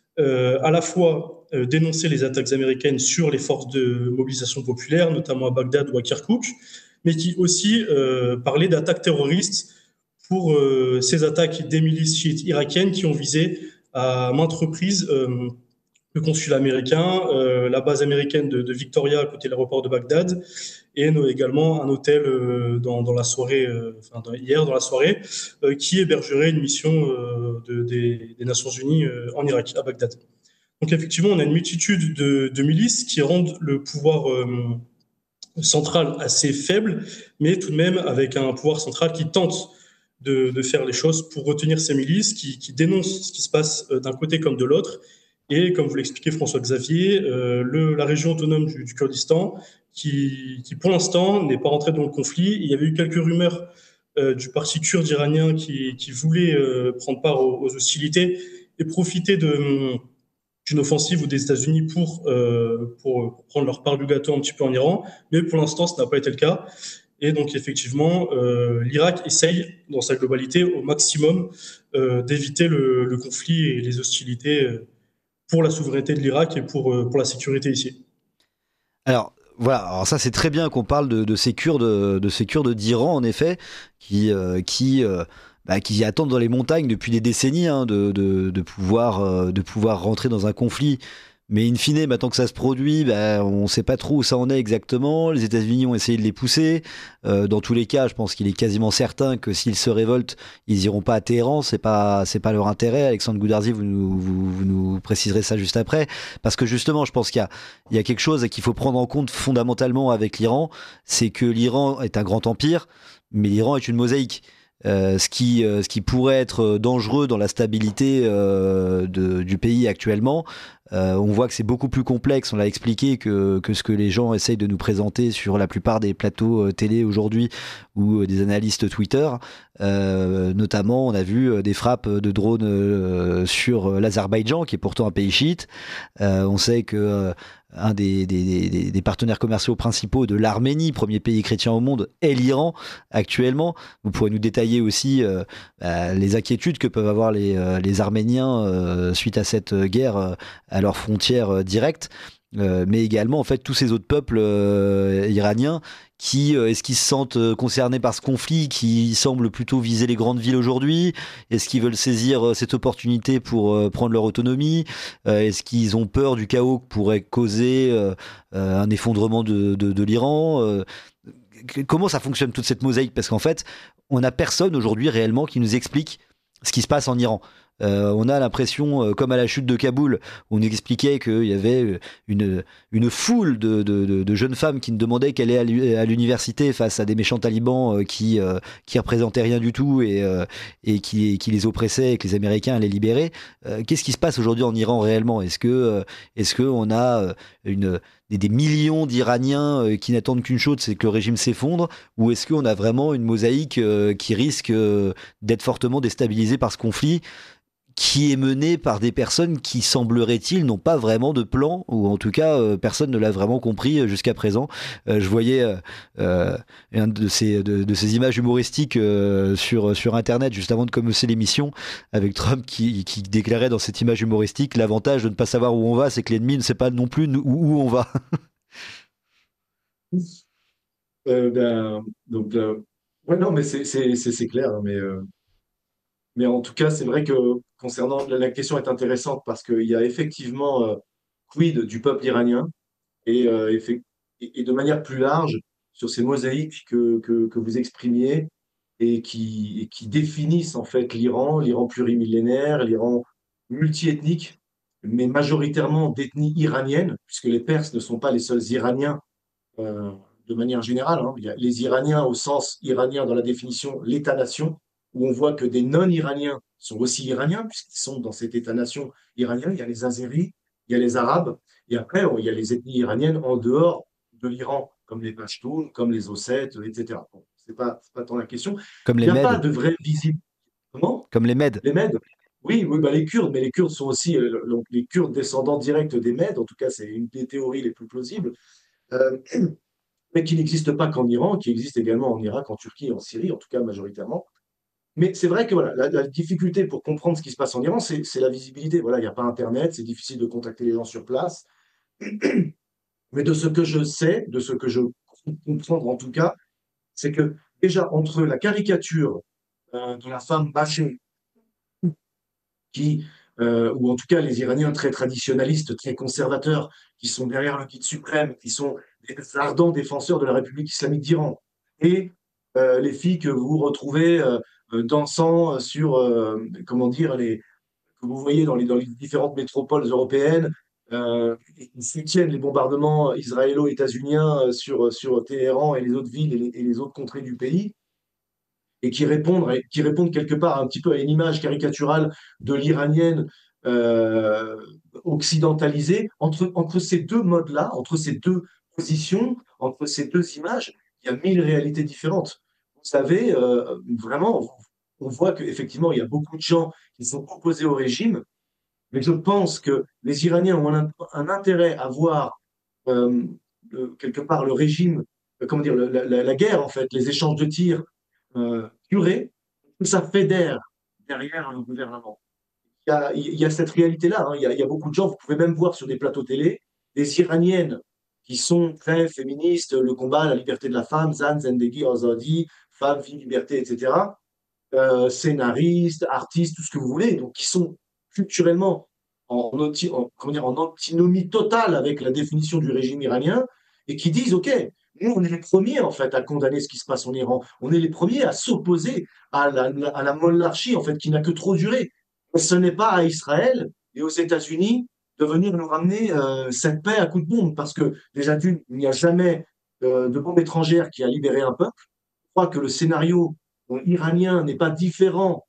à la fois dénoncer les attaques américaines sur les forces de mobilisation populaire, notamment à Bagdad ou à Kirkouk, mais qui aussi parlait d'attaques terroristes pour ces attaques des milices chiites irakiennes qui ont visé à maintes reprises le consulat américain, la base américaine de Victoria à côté de l'aéroport de Bagdad, et également un hôtel dans la soirée, hier dans la soirée, qui hébergerait une mission des Nations Unies en Irak, à Bagdad. Donc effectivement, on a une multitude de milices qui rendent le pouvoir central assez faible, mais tout de même avec un pouvoir central qui tente de faire les choses pour retenir ces milices, qui dénoncent ce qui se passe d'un côté comme de l'autre. Et comme vous l'expliquez François-Xavier, la région autonome du Kurdistan, qui pour l'instant n'est pas rentrée dans le conflit. Il y avait eu quelques rumeurs du parti kurde iranien qui voulait prendre part aux hostilités et profiter d'une offensive ou des États-Unis pour prendre leur part du gâteau un petit peu en Iran. Mais pour l'instant, ce n'a pas été le cas. Et donc, effectivement, l'Irak essaye, dans sa globalité, au maximum, d'éviter le conflit et les hostilités pour la souveraineté de l'Irak et pour la sécurité ici. Alors voilà, alors ça c'est très bien qu'on parle de ces Kurdes, d'Iran en effet, qui attendent dans les montagnes depuis des décennies hein, de pouvoir rentrer dans un conflit. Mais in fine, maintenant que ça se produit, on ne sait pas trop où ça en est exactement. Les États-Unis ont essayé de les pousser. Dans tous les cas, je pense qu'il est quasiment certain que s'ils se révoltent, ils iront pas à Téhéran. C'est pas leur intérêt. Alexandre Goudarzi, vous nous préciserez ça juste après, parce que justement, je pense qu'il y a quelque chose qu'il faut prendre en compte fondamentalement avec l'Iran, c'est que l'Iran est un grand empire, mais l'Iran est une mosaïque. Ce qui pourrait être dangereux dans la stabilité du pays actuellement. On voit que c'est beaucoup plus complexe, on l'a expliqué, que ce que les gens essayent de nous présenter sur la plupart des plateaux télé aujourd'hui ou des analystes Twitter. Notamment, on a vu des frappes de drones sur l'Azerbaïdjan, qui est pourtant un pays chiite. On sait que un des partenaires commerciaux principaux de l'Arménie, premier pays chrétien au monde, est l'Iran actuellement. Vous pourrez nous détailler aussi les inquiétudes que peuvent avoir les Arméniens suite à cette guerre à leurs frontières directes, mais également en fait tous ces autres peuples iraniens qui est-ce qu'ils se sentent concernés par ce conflit qui semble plutôt viser les grandes villes aujourd'hui? Est-ce qu'ils veulent saisir cette opportunité pour prendre leur autonomie? Est-ce qu'ils ont peur du chaos que pourrait causer un effondrement de l'Iran? Comment ça fonctionne toute cette mosaïque? Parce qu'en fait, on n'a personne aujourd'hui réellement qui nous explique ce qui se passe en Iran. On a l'impression, comme à la chute de Kaboul, où on nous expliquait qu'il y avait une foule de jeunes femmes qui ne demandaient qu'elle aller à l'université face à des méchants talibans qui représentaient rien du tout et qui les oppressaient et que les Américains allaient libérer. Qu'est-ce qui se passe aujourd'hui en Iran réellement? Est-ce que on a des millions d'Iraniens qui n'attendent qu'une chose, c'est que le régime s'effondre, ou est-ce qu'on a vraiment une mosaïque qui risque d'être fortement déstabilisée par ce conflit qui est mené par des personnes qui, semblerait-il, n'ont pas vraiment de plan, ou en tout cas, personne ne l'a vraiment compris jusqu'à présent. Je voyais une de ces images humoristiques sur Internet, juste avant de commencer l'émission, avec Trump qui déclarait dans cette image humoristique: l'avantage de ne pas savoir où on va, c'est que l'ennemi ne sait pas non plus où on va. Ouais, non, mais c'est clair, hein, mais en tout cas, c'est vrai que concernant la question est intéressante parce qu'il y a effectivement quid du peuple iranien et, et de manière plus large sur ces mosaïques que vous exprimiez et qui définissent en fait l'Iran plurimillénaire, l'Iran multiethnique, mais majoritairement d'ethnie iranienne, puisque les Perses ne sont pas les seuls Iraniens euh, de manière générale, hein. Il y a les Iraniens au sens iranien dans la définition l'État-nation, où on voit que des non-Iraniens sont aussi Iraniens, puisqu'ils sont dans cet État-nation iranien. Il y a les Azéris, il y a les Arabes, et après, il y a les ethnies iraniennes en dehors de l'Iran, comme les Pashtuns, comme les Ossètes, etc. Bon, c'est pas tant la question. Comme Il les n'y a pas Mèdes. de vraie visible. Comment? Comme les Mèdes. Les Mèdes? Oui, oui, bah les Kurdes, mais les Kurdes sont aussi donc les Kurdes descendants directs des Mèdes, en tout cas, c'est une des théories les plus plausibles. Euh, mais qui n'existe pas qu'en Iran, qui existe également en Irak, en Turquie et en Syrie, en tout cas majoritairement. Mais c'est vrai que voilà, la difficulté pour comprendre ce qui se passe en Iran, c'est la visibilité. Voilà, il n'y a pas Internet, c'est difficile de contacter les gens sur place. Mais de ce que je sais, de ce que je comprends en tout cas, c'est que déjà entre la caricature de la femme bâchée qui ou en tout cas les Iraniens très traditionnalistes, très conservateurs, qui sont derrière le guide suprême, qui sont des ardents défenseurs de la République islamique d'Iran, et les filles que vous retrouvez dansant sur, comment dire, que vous voyez dans les différentes métropoles européennes, qui soutiennent les bombardements israélo-états-uniens sur Téhéran et les autres villes et les autres contrées du pays, et qui répondent quelque part un petit peu à une image caricaturale de l'iranienne occidentalisée. Entre ces deux modes-là, entre ces deux positions, entre ces deux images, il y a mille réalités différentes. Vous savez, vraiment, on voit qu'effectivement, il y a beaucoup de gens qui sont opposés au régime, mais je pense que les Iraniens ont un intérêt à voir euh, quelque part le régime, comment dire, la guerre en fait, les échanges de tirs durés, que ça fédère derrière le gouvernement. Il y a cette réalité-là, hein. Il y a beaucoup de gens, vous pouvez même voir sur des plateaux télé, des Iraniennes qui sont très féministes, le combat, la liberté de la femme, Zan, Zendegi, Azadi, femme, vie, liberté, etc. Scénaristes, artistes, tout ce que vous voulez, donc qui sont culturellement comment dire, en antinomie totale avec la définition du régime iranien, et qui disent, OK, nous, on est les premiers, en fait, à condamner ce qui se passe en Iran. On est les premiers à s'opposer à la monarchie, en fait, qui n'a que trop duré. Mais ce n'est pas à Israël et aux États-Unis de venir nous ramener cette paix à coups de bombe, parce que, déjà, d'une, il n'y a jamais de bombe étrangère qui a libéré un peuple. Je crois que le scénario iranien n'est pas différent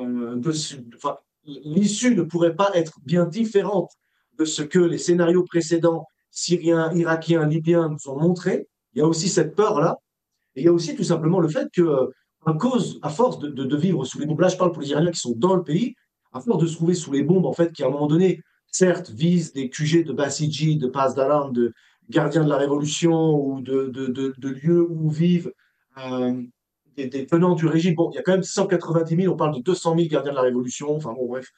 enfin, l'issue ne pourrait pas être bien différente de ce que les scénarios précédents, syriens, irakiens, libyens, nous ont montré. Il y a aussi cette peur-là. Et il y a aussi tout simplement le fait que, à force de vivre sous les bombes, là je parle pour les Iraniens qui sont dans le pays, à force de se trouver sous les bombes, en fait, qui à un moment donné, certes, visent des QG de Basiji, de Pas d'Alarme, de gardiens de la Révolution ou de lieux où vivent euh, des tenants du régime. Bon, il y a quand même 190 000, on parle de 200 000 gardiens de la Révolution, enfin bon, bref.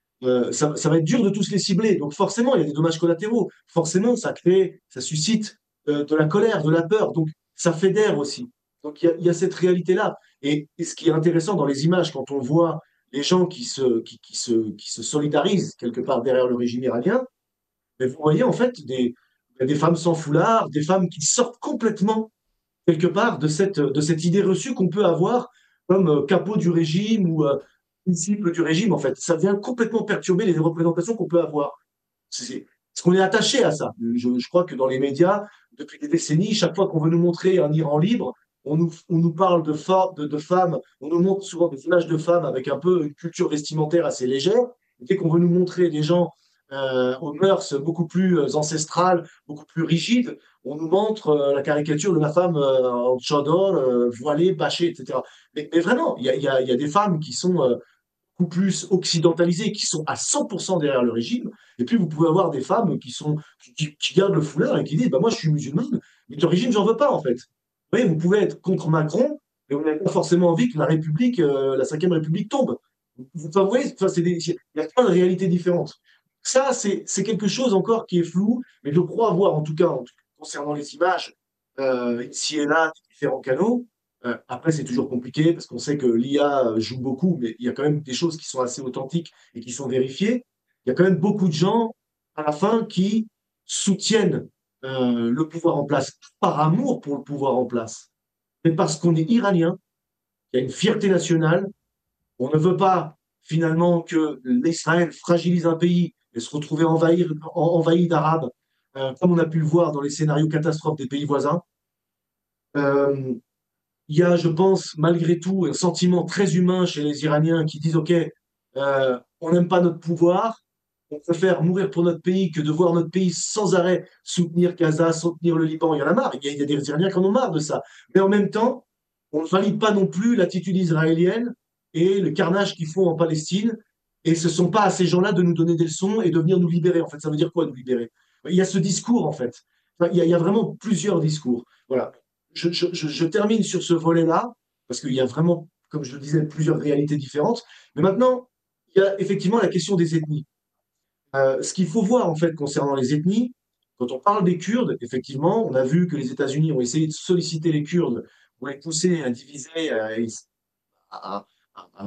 Ça va être dur de tous les cibler. Donc forcément, il y a des dommages collatéraux. Forcément, ça suscite de la colère, de la peur. Donc ça fédère aussi. Donc il y a cette réalité-là. Et ce qui est intéressant dans les images, quand on voit les gens qui se solidarisent quelque part derrière le régime iranien, mais vous voyez en fait des femmes sans foulard, des femmes qui sortent complètement quelque part de cette idée reçue qu'on peut avoir comme capot du régime ou disciple du régime, en fait. Ça vient complètement perturber les représentations qu'on peut avoir. Parce qu'on est attaché à ça. Je crois que dans les médias, depuis des décennies, chaque fois qu'on veut nous montrer un Iran libre, on nous parle de femmes, on nous montre souvent des images de femmes avec un peu une culture vestimentaire assez légère. Et dès qu'on veut nous montrer des gens aux mœurs beaucoup plus ancestrales, beaucoup plus rigides, on nous montre la caricature de la femme en tchador, voilée, bâchée, etc. Mais vraiment, il y a des femmes qui sont beaucoup plus occidentalisées, qui sont à 100% derrière le régime. Et puis, vous pouvez avoir des femmes qui gardent le foulard et qui disent bah, moi, je suis musulmane, mais le régime, j'en veux pas, en fait. Vous voyez, vous pouvez être contre Macron, mais vous n'avez pas forcément envie que la République, la Cinquième République tombe. Vous voyez, enfin, il y a plein de réalités différentes. Ça, c'est quelque chose encore qui est flou, mais je crois avoir, concernant les images, ici et là, différents canaux. Après, c'est toujours compliqué parce qu'on sait que l'IA joue beaucoup, mais il y a quand même des choses qui sont assez authentiques et qui sont vérifiées. Il y a quand même beaucoup de gens, à la fin, qui soutiennent le pouvoir en place, pas par amour pour le pouvoir en place, mais parce qu'on est iranien, il y a une fierté nationale. On ne veut pas finalement que l'Israël fragilise un pays et se retrouver envahi d'Arabes, comme on a pu le voir dans les scénarios catastrophes des pays voisins. Euh, il y a, je pense, malgré tout, un sentiment très humain chez les Iraniens qui disent, OK, on n'aime pas notre pouvoir, on préfère mourir pour notre pays que de voir notre pays sans arrêt soutenir Gaza, soutenir le Liban. Il y en a marre, il y a des Iraniens qui en ont marre de ça. Mais en même temps, on ne valide pas non plus l'attitude israélienne et le carnage qu'ils font en Palestine. Et ce ne sont pas à ces gens-là de nous donner des leçons et de venir nous libérer. En fait, ça veut dire quoi, nous libérer? Il y a ce discours, en fait. Enfin, il y a vraiment plusieurs discours. Voilà. Je termine sur ce volet-là, parce qu'il y a vraiment, comme je le disais, plusieurs réalités différentes. Mais maintenant, il y a effectivement la question des ethnies. Ce qu'il faut voir, en fait, concernant les ethnies, quand on parle des Kurdes, effectivement, on a vu que les États-Unis ont essayé de solliciter les Kurdes pour les pousser à diviser, à,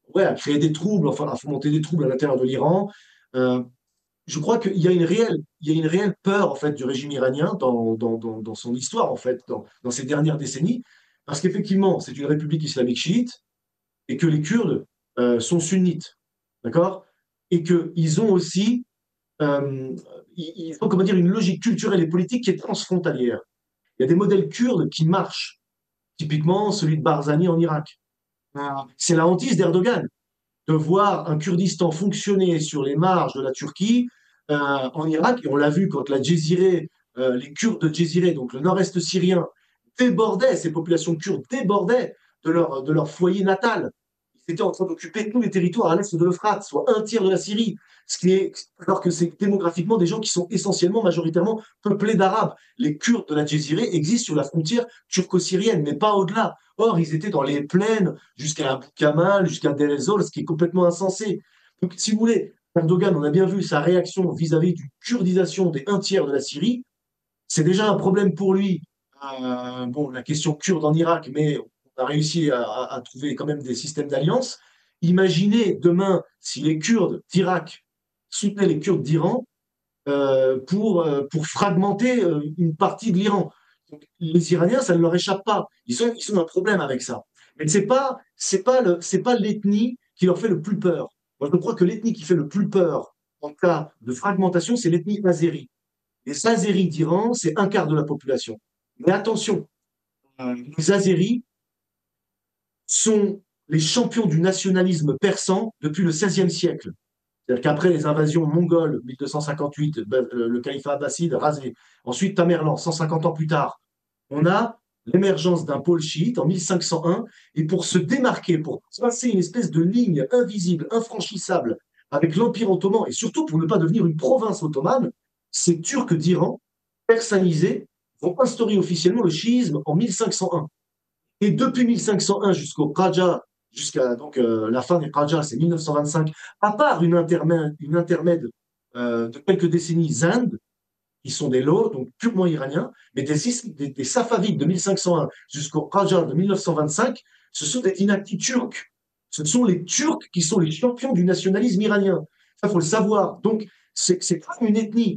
ouais, à créer des troubles, enfin, à fomenter des troubles à l'intérieur de l'Iran. Euh, je crois qu'il y a il y a une réelle peur en fait du régime iranien dans son histoire en fait, dans ces dernières décennies, parce qu'effectivement, c'est une république islamique chiite et que les Kurdes sont sunnites, d'accord? Et qu'ils ont aussi, euh, ils ont comment dire, une logique culturelle et politique qui est transfrontalière. Il y a des modèles kurdes qui marchent, typiquement celui de Barzani en Irak. C'est la hantise d'Erdogan de voir un Kurdistan fonctionner sur les marges de la Turquie en Irak. Et on l'a vu quand la Djeziré, les Kurdes de Djeziré, donc le nord-est syrien, débordaient, ces populations kurdes débordaient de leur foyer natal. Ils étaient en train d'occuper tous les territoires à l'est de l'Euphrate, soit un tiers de la Syrie, alors que c'est démographiquement des gens qui sont essentiellement, majoritairement peuplés d'Arabes. Les Kurdes de la Djeziré existent sur la frontière turco-syrienne, mais pas au-delà. Or, ils étaient dans les plaines, jusqu'à Abu Kamal, jusqu'à Deir ez-Zor, ce qui est complètement insensé. Donc, si vous voulez, Erdogan, on a bien vu sa réaction vis-à-vis d'une kurdisation des un tiers de la Syrie. C'est déjà un problème pour lui. Bon, la question kurde en Irak, mais on a réussi à trouver quand même des systèmes d'alliance. Imaginez demain si les Kurdes d'Irak soutenaient les Kurdes d'Iran pour fragmenter une partie de l'Iran. Donc, les Iraniens, ça ne leur échappe pas. Ils ont un problème avec ça. Mais c'est pas l'ethnie qui leur fait le plus peur. Moi, je crois que l'ethnie qui fait le plus peur en cas de fragmentation, c'est l'ethnie azérie. Les Azéris d'Iran, c'est un quart de la population. Mais attention, les Azéris sont les champions du nationalisme persan depuis le XVIe siècle. C'est-à-dire qu'après les invasions mongoles, 1258, le califat abbasside rasé, ensuite Tamerlan, 150 ans plus tard, on a l'émergence d'un pôle chiite en 1501, et pour se démarquer, pour tracer une espèce de ligne invisible, infranchissable avec l'Empire ottoman, et surtout pour ne pas devenir une province ottomane, ces Turcs d'Iran, persanisés, vont instaurer officiellement le chiisme en 1501. Et depuis 1501 jusqu'au Qajar, jusqu'à donc la fin des Qajar, c'est 1925, à part une intermède de quelques décennies Zend, qui sont des lots, donc purement iraniens, mais des Safavides de 1501 jusqu'au Qajar de 1925, ce sont des dynasties turques. Ce sont les Turcs qui sont les champions du nationalisme iranien. Ça, il faut le savoir. Donc, c'est pas une ethnie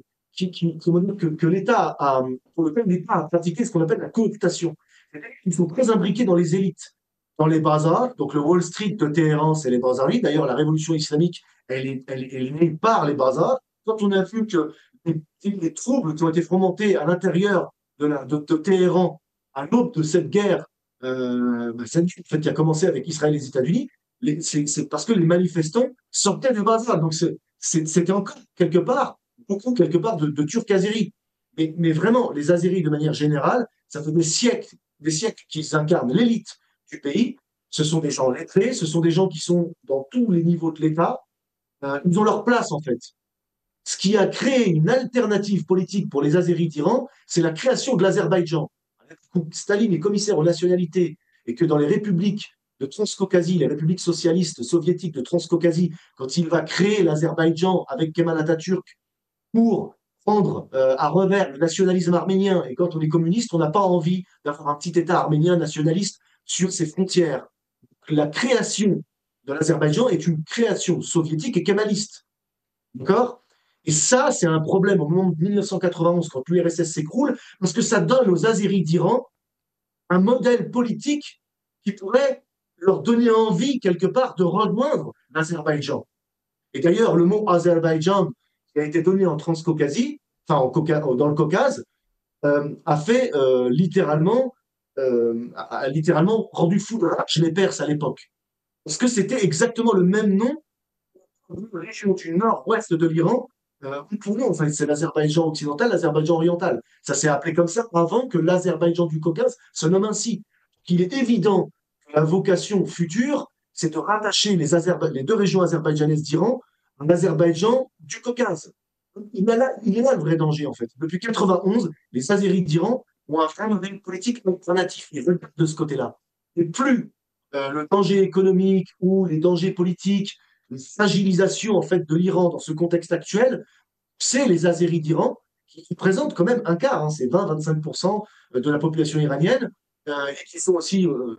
que l'État a, pour lequel l'État a pratiqué ce qu'on appelle la cooptation. Ils sont très imbriqués dans les élites, dans les bazars. Donc, le Wall Street de Téhéran, c'est les bazaris. D'ailleurs, la révolution islamique, elle est née par les bazars. Quand on a vu que les troubles qui ont été fomentés à l'intérieur de Téhéran à l'aube de cette guerre, en fait, qui a commencé avec Israël et les États-Unis, c'est parce que les manifestants sortaient du bazar. Donc, c'était encore quelque part, beaucoup quelque part de Turcs azéris. Mais vraiment, les Azéris, de manière générale, ça fait des siècles qu'ils incarnent l'élite du pays. Ce sont des gens lettrés, ce sont des gens qui sont dans tous les niveaux de l'État. Ils ont leur place, en fait. Ce qui a créé une alternative politique pour les Azéris d'Iran, c'est la création de l'Azerbaïdjan. Staline est commissaire aux nationalités et que dans les républiques de Transcaucasie, les républiques socialistes soviétiques de Transcaucasie, quand il va créer l'Azerbaïdjan avec Kemal Atatürk pour prendre à revers le nationalisme arménien, et quand on est communiste, on n'a pas envie d'avoir un petit État arménien nationaliste sur ses frontières. La création de l'Azerbaïdjan est une création soviétique et kémaliste. D'accord? Et ça, c'est un problème au moment de 1991, quand l'URSS s'écroule, parce que ça donne aux Azéris d'Iran un modèle politique qui pourrait leur donner envie, quelque part, de rejoindre l'Azerbaïdjan. Et d'ailleurs, le mot Azerbaïdjan, qui a été donné en Transcaucasie, enfin dans le Caucase, a fait a littéralement rendu fou de rage les Perses à l'époque. Parce que c'était exactement le même nom une région du nord-ouest de l'Iran, pour nous, en fait, c'est l'Azerbaïdjan occidental, l'Azerbaïdjan oriental. Ça s'est appelé comme ça avant que l'Azerbaïdjan du Caucase se nomme ainsi. Il est évident que la vocation future, c'est de rattacher les deux régions azerbaïdjanaises d'Iran à l'Azerbaïdjan du Caucase. Il est là le vrai danger, en fait. Depuis 1991, les Azéris d'Iran ont un vrai modèle politique alternatif. Ils regardent de ce côté-là. Et plus le danger économique ou les dangers politiques, la fragilisation en fait de l'Iran dans ce contexte actuel, c'est les Azéris d'Iran qui présentent quand même un quart, hein, c'est 20-25% de la population iranienne, et qui sont aussi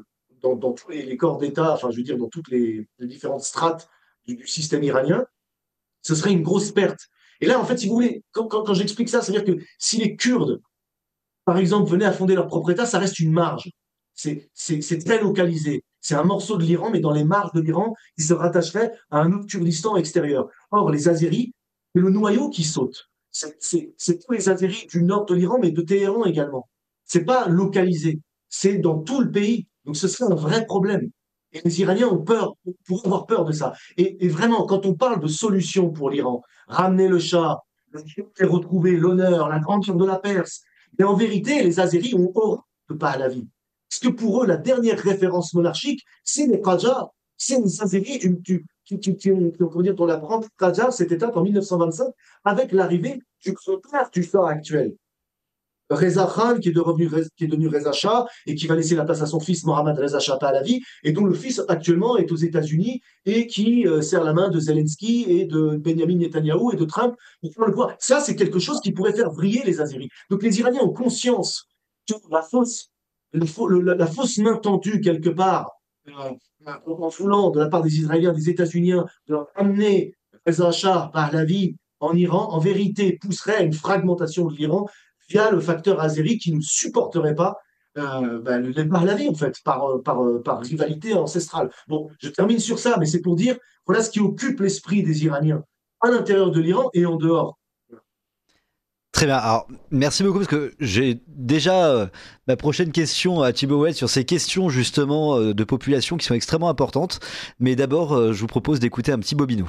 dans tous les corps d'État, enfin, je veux dire, dans toutes les différentes strates du système iranien, ce serait une grosse perte. Et là, en fait, si vous voulez, quand j'explique ça, c'est-à-dire que si les Kurdes, par exemple, venaient à fonder leur propre État, ça reste une marge. C'est très localisé. C'est un morceau de l'Iran, mais dans les marges de l'Iran, qui se rattacherait à un autre Kurdistan extérieur. Or, les Azéris, c'est le noyau qui saute. C'est tous les Azéris du nord de l'Iran, mais de Téhéran également. C'est pas localisé. C'est dans tout le pays. Donc, ce serait un vrai problème. Et les Iraniens ont peur, pourraient avoir peur de ça. Et vraiment, quand on parle de solution pour l'Iran, ramener le Shah, le retrouver l'honneur, la grandeur de la Perse, mais en vérité, les Azéris ont horreur de Pahlavi. Parce que pour eux, la dernière référence monarchique, c'est les Qajars, c'est les Azéris dont la grande Qajar s'est éteinte en 1925 avec l'arrivée du grand-père du Shah actuel. Reza Khan, qui est devenu Reza Shah et qui va laisser la place à son fils Mohammad Reza Shah Pahlavi, et dont le fils actuellement est aux États-Unis et qui serre la main de Zelensky et de Benjamin Netanyahou et de Trump. On le voit. Ça, c'est quelque chose qui pourrait faire vriller les Azéris. Donc les Iraniens ont conscience que la fausse main tendue quelque part en voulant de la part des Israéliens, des États-Unis, de ramener Reza Shah Pahlavi en Iran, en vérité, pousserait à une fragmentation de l'Iran via le facteur azéri qui ne supporterait pas les Pahlavis, en fait, par rivalité ancestrale. Bon, je termine sur ça, mais c'est pour dire, voilà ce qui occupe l'esprit des Iraniens, à l'intérieur de l'Iran et en dehors. Très bien. Alors, merci beaucoup parce que j'ai déjà ma prochaine question à Thibaut Ouellet sur ces questions justement de population qui sont extrêmement importantes. Mais d'abord, je vous propose d'écouter un petit bobinou.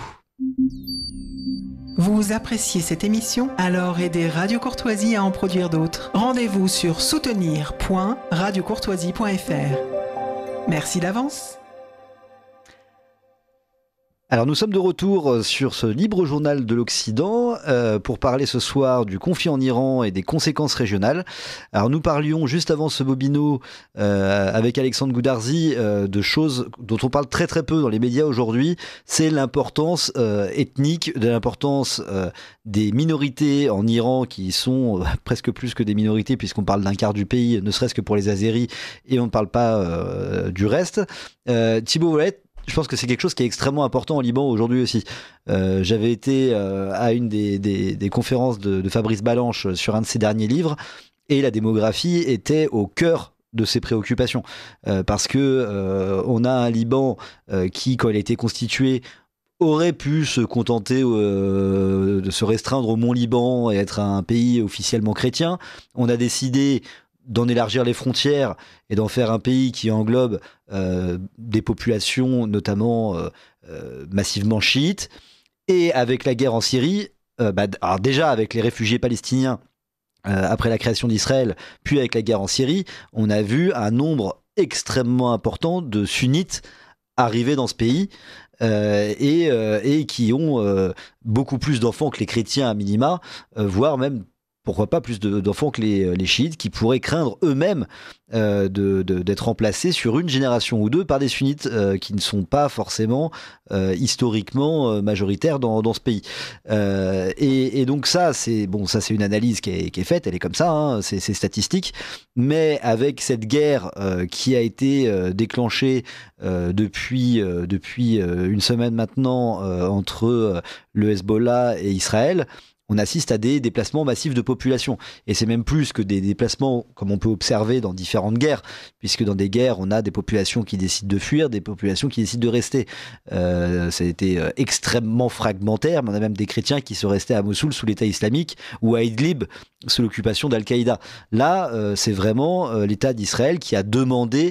Vous appréciez cette émission? Alors aidez Radio Courtoisie à en produire d'autres. Rendez-vous sur soutenir.radiocourtoisie.fr. Merci d'avance. Alors nous sommes de retour sur ce libre journal de l'Occident pour parler ce soir du conflit en Iran et des conséquences régionales. Alors nous parlions juste avant ce bobino avec Alexandre Goudarzi de choses dont on parle très très peu dans les médias aujourd'hui, c'est l'importance ethnique, de l'importance des minorités en Iran qui sont presque plus que des minorités puisqu'on parle d'un quart du pays, ne serait-ce que pour les Azéris, et on ne parle pas du reste. Thibaut Ouellet, je pense que c'est quelque chose qui est extrêmement important au Liban aujourd'hui aussi. J'avais été à une des conférences de Fabrice Balanche sur un de ses derniers livres, et la démographie était au cœur de ses préoccupations. Parce que on a un Liban qui, quand il a été constitué, aurait pu se contenter de se restreindre au Mont-Liban et être un pays officiellement chrétien. On a décidé d'en élargir les frontières et d'en faire un pays qui englobe des populations notamment massivement chiites. Et avec la guerre en Syrie, alors déjà avec les réfugiés palestiniens après la création d'Israël, puis avec la guerre en Syrie, on a vu un nombre extrêmement important de sunnites arriver dans ce pays et qui ont beaucoup plus d'enfants que les chrétiens à minima, voire même pourquoi pas plus d'enfants que les chiites, qui pourraient craindre eux-mêmes d'être remplacés sur une génération ou deux par des sunnites qui ne sont pas forcément historiquement majoritaires dans ce pays. Et donc ça c'est une analyse qui est faite, elle est comme ça, hein, c'est statistique, mais avec cette guerre qui a été déclenchée depuis une semaine maintenant entre le Hezbollah et Israël, on assiste à des déplacements massifs de population. Et c'est même plus que des déplacements comme on peut observer dans différentes guerres, puisque dans des guerres, on a des populations qui décident de fuir, des populations qui décident de rester. Ça a été extrêmement fragmentaire, mais on a même des chrétiens qui sont restés à Mossoul sous l'État islamique ou à Idlib sous l'occupation d'Al-Qaïda. Là, c'est vraiment l'État d'Israël qui a demandé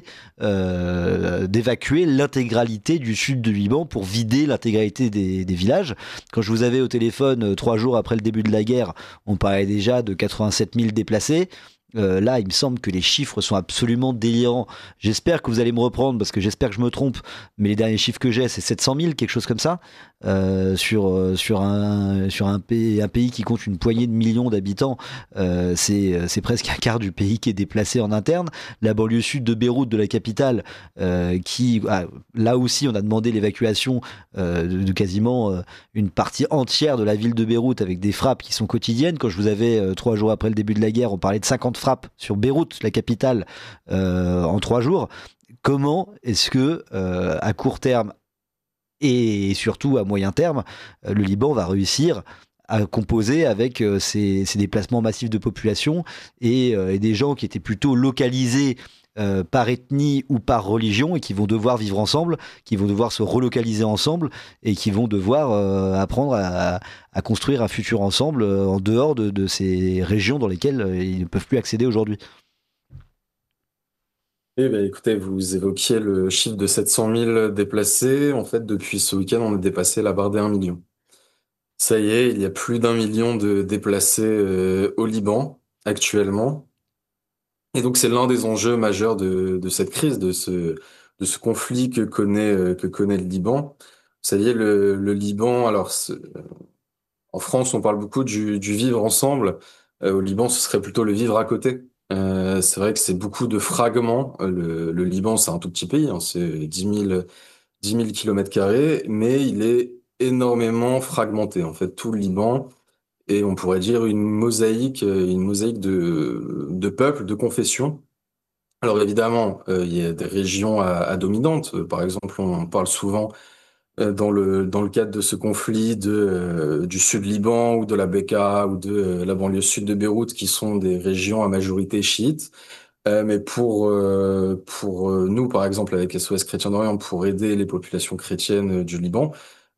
d'évacuer l'intégralité du sud du Liban pour vider l'intégralité des villages. Quand je vous avais au téléphone 3 jours après le début de la guerre, on parlait déjà de 87 000 déplacés. Là, il me semble que les chiffres sont absolument délirants. J'espère que vous allez me reprendre, parce que j'espère que je me trompe, mais les derniers chiffres que j'ai, c'est 700 000, quelque chose comme ça, sur un pays qui compte une poignée de millions d'habitants. C'est presque un quart du pays qui est déplacé en interne. La banlieue sud de Beyrouth, de la capitale, là aussi, on a demandé l'évacuation de quasiment une partie entière de la ville de Beyrouth, avec des frappes qui sont quotidiennes. Quand je vous avais 3 jours après le début de la guerre, on parlait de 50 frappes sur Beyrouth, la capitale, en 3 jours. comment est-ce que, à court terme et surtout à moyen terme, le Liban va réussir à composer avec ces déplacements massifs de population et des gens qui étaient plutôt localisés par ethnie ou par religion et qui vont devoir vivre ensemble, qui vont devoir se relocaliser ensemble et qui vont devoir apprendre à construire un futur ensemble en dehors de ces régions dans lesquelles ils ne peuvent plus accéder aujourd'hui. Eh ben, écoutez, vous évoquiez le chiffre de 700 000 déplacés. En fait, depuis ce week-end, on a dépassé la barre des 1 million. Ça y est, il y a plus d'1 million de déplacés au Liban actuellement. Et donc, c'est l'un des enjeux majeurs de cette crise, de ce conflit que connaît le Liban. Vous savez, le Liban, alors, en France, on parle beaucoup du vivre ensemble. Au Liban, ce serait plutôt le vivre à côté. C'est vrai que c'est beaucoup de fragments. Le Liban, c'est un tout petit pays, hein, c'est 10 000 kilomètres carrés, mais il est énormément fragmenté. En fait, tout le Liban est, on pourrait dire, une mosaïque de peuples, de confessions. Alors évidemment, il y a des régions à dominantes. Par exemple, on parle souvent dans le cadre de ce conflit du sud Liban ou de la Bekaa ou de la banlieue sud de Beyrouth, qui sont des régions à majorité chiite. Mais pour nous, par exemple, avec SOS Chrétiens d'Orient, pour aider les populations chrétiennes du Liban,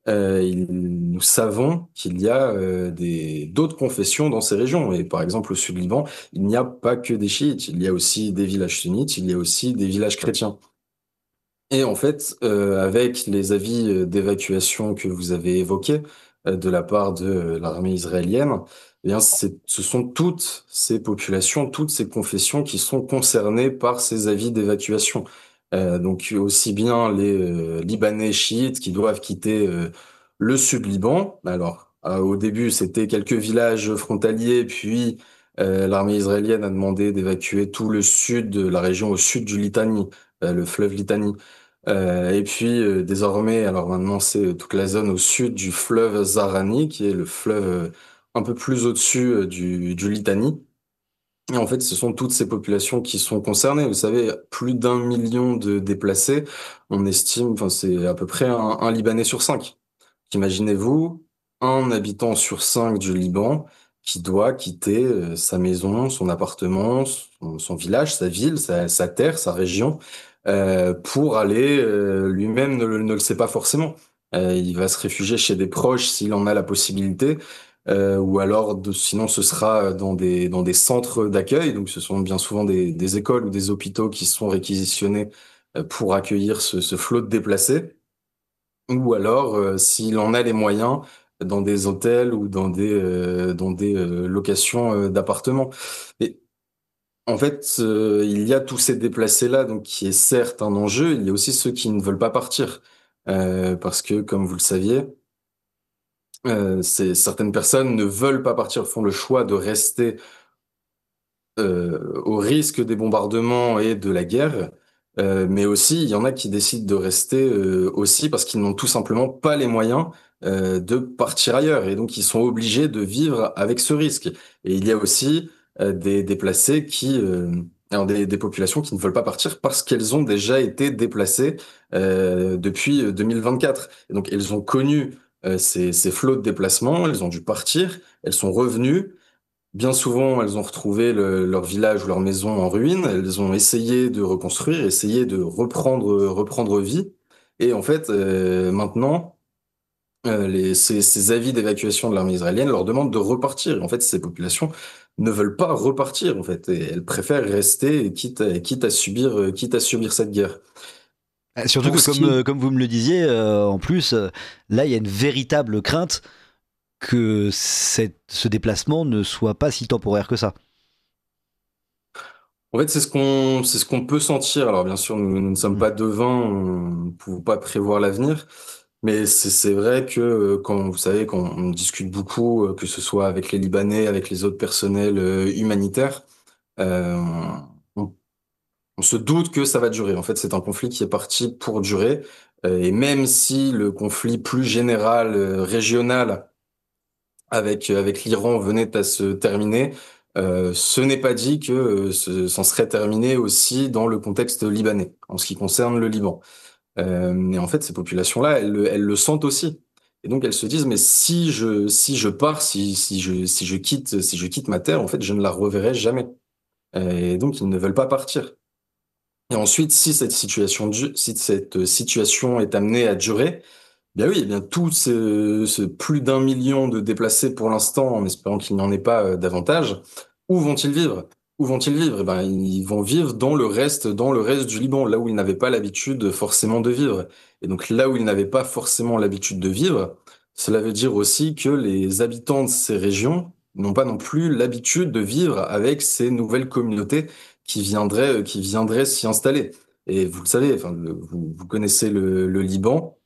nous savons qu'il y a d'autres confessions dans ces régions. Et par exemple, au sud Liban, il n'y a pas que des chiites, il y a aussi des villages sunnites, il y a aussi des villages chrétiens. Et en fait, avec les avis d'évacuation que vous avez évoqués de la part de l'armée israélienne, eh bien, ce sont toutes ces populations, toutes ces confessions qui sont concernées par ces avis d'évacuation. Donc aussi bien les Libanais chiites qui doivent quitter le sud Liban. Alors, au début, c'était quelques villages frontaliers, puis l'armée israélienne a demandé d'évacuer tout le sud, la région au sud du Litani, le fleuve Litani. Et puis désormais, alors maintenant c'est toute la zone au sud du fleuve Zahrani, qui est le fleuve un peu plus au-dessus du Litani. Et en fait, ce sont toutes ces populations qui sont concernées. Vous savez, plus d'1 million de déplacés, on estime, enfin c'est à peu près un Libanais sur 5. Imaginez-vous, un habitant sur 5 du Liban qui doit quitter sa maison, son appartement, son village, sa ville, sa terre, sa région, pour aller, lui-même ne le sait pas forcément. Il va se réfugier chez des proches s'il en a la possibilité, ou alors sinon ce sera dans des centres d'accueil. Donc ce sont bien souvent des écoles ou des hôpitaux qui sont réquisitionnés pour accueillir ce flot de déplacés. Ou alors, s'il en a les moyens, dans des hôtels ou dans des locations d'appartements. Et en fait, il y a tous ces déplacés-là, donc qui est certes un enjeu. Il y a aussi ceux qui ne veulent pas partir, parce que, comme vous le saviez, certaines personnes ne veulent pas partir, font le choix de rester au risque des bombardements et de la guerre. Mais aussi, il y en a qui décident de rester aussi parce qu'ils n'ont tout simplement pas les moyens de partir ailleurs. Et donc, ils sont obligés de vivre avec ce risque. Et il y a aussi des déplacés alors des populations qui ne veulent pas partir parce qu'elles ont déjà été déplacées depuis 2024. Et donc, elles ont connu ces flots de déplacement, elles ont dû partir, elles sont revenues. Bien souvent, elles ont retrouvé leur village ou leur maison en ruine. Elles ont essayé de reconstruire, essayé de reprendre vie. Et en fait, maintenant, ces avis d'évacuation de l'armée israélienne leur demandent de repartir. En fait, ces populations ne veulent pas repartir, en fait, et elles préfèrent rester, quitte à subir cette guerre. Surtout Pour que ce qui comme vous me le disiez, en plus, là il y a une véritable crainte que ce déplacement ne soit pas si temporaire que ça. En fait, c'est ce qu'on peut sentir. Alors, bien sûr, nous ne sommes pas devins, on ne pouvons pas prévoir l'avenir. Mais c'est vrai que quand vous savez quand on discute beaucoup, que ce soit avec les Libanais, avec les autres personnels humanitaires, euh, on, on se doute que ça va durer. En fait, c'est un conflit qui est parti pour durer. Et même si le conflit plus général, régional, avec l'Iran venait à se terminer, Ce n'est pas dit que c'en serait terminé aussi dans le contexte libanais, en ce qui concerne le Liban. Et en fait, ces populations-là, elles le sentent aussi. Et donc elles se disent, mais si je pars, si je quitte ma terre, en fait, je ne la reverrai jamais. Et donc ils ne veulent pas partir. Et ensuite, si cette situation est amenée à durer, bien oui, eh bien tout ce plus d'1 million de déplacés pour l'instant, en espérant qu'il n'y en ait pas davantage, où vont-ils vivre? Où vont-ils vivre? Eh ben, ils vont vivre dans le reste du Liban, là où ils n'avaient pas l'habitude forcément de vivre. Et donc là où ils n'avaient pas forcément l'habitude de vivre, cela veut dire aussi que les habitants de ces régions n'ont pas non plus l'habitude de vivre avec ces nouvelles communautés qui viendraient s'y installer. Et vous le savez, enfin, vous connaissez le Liban.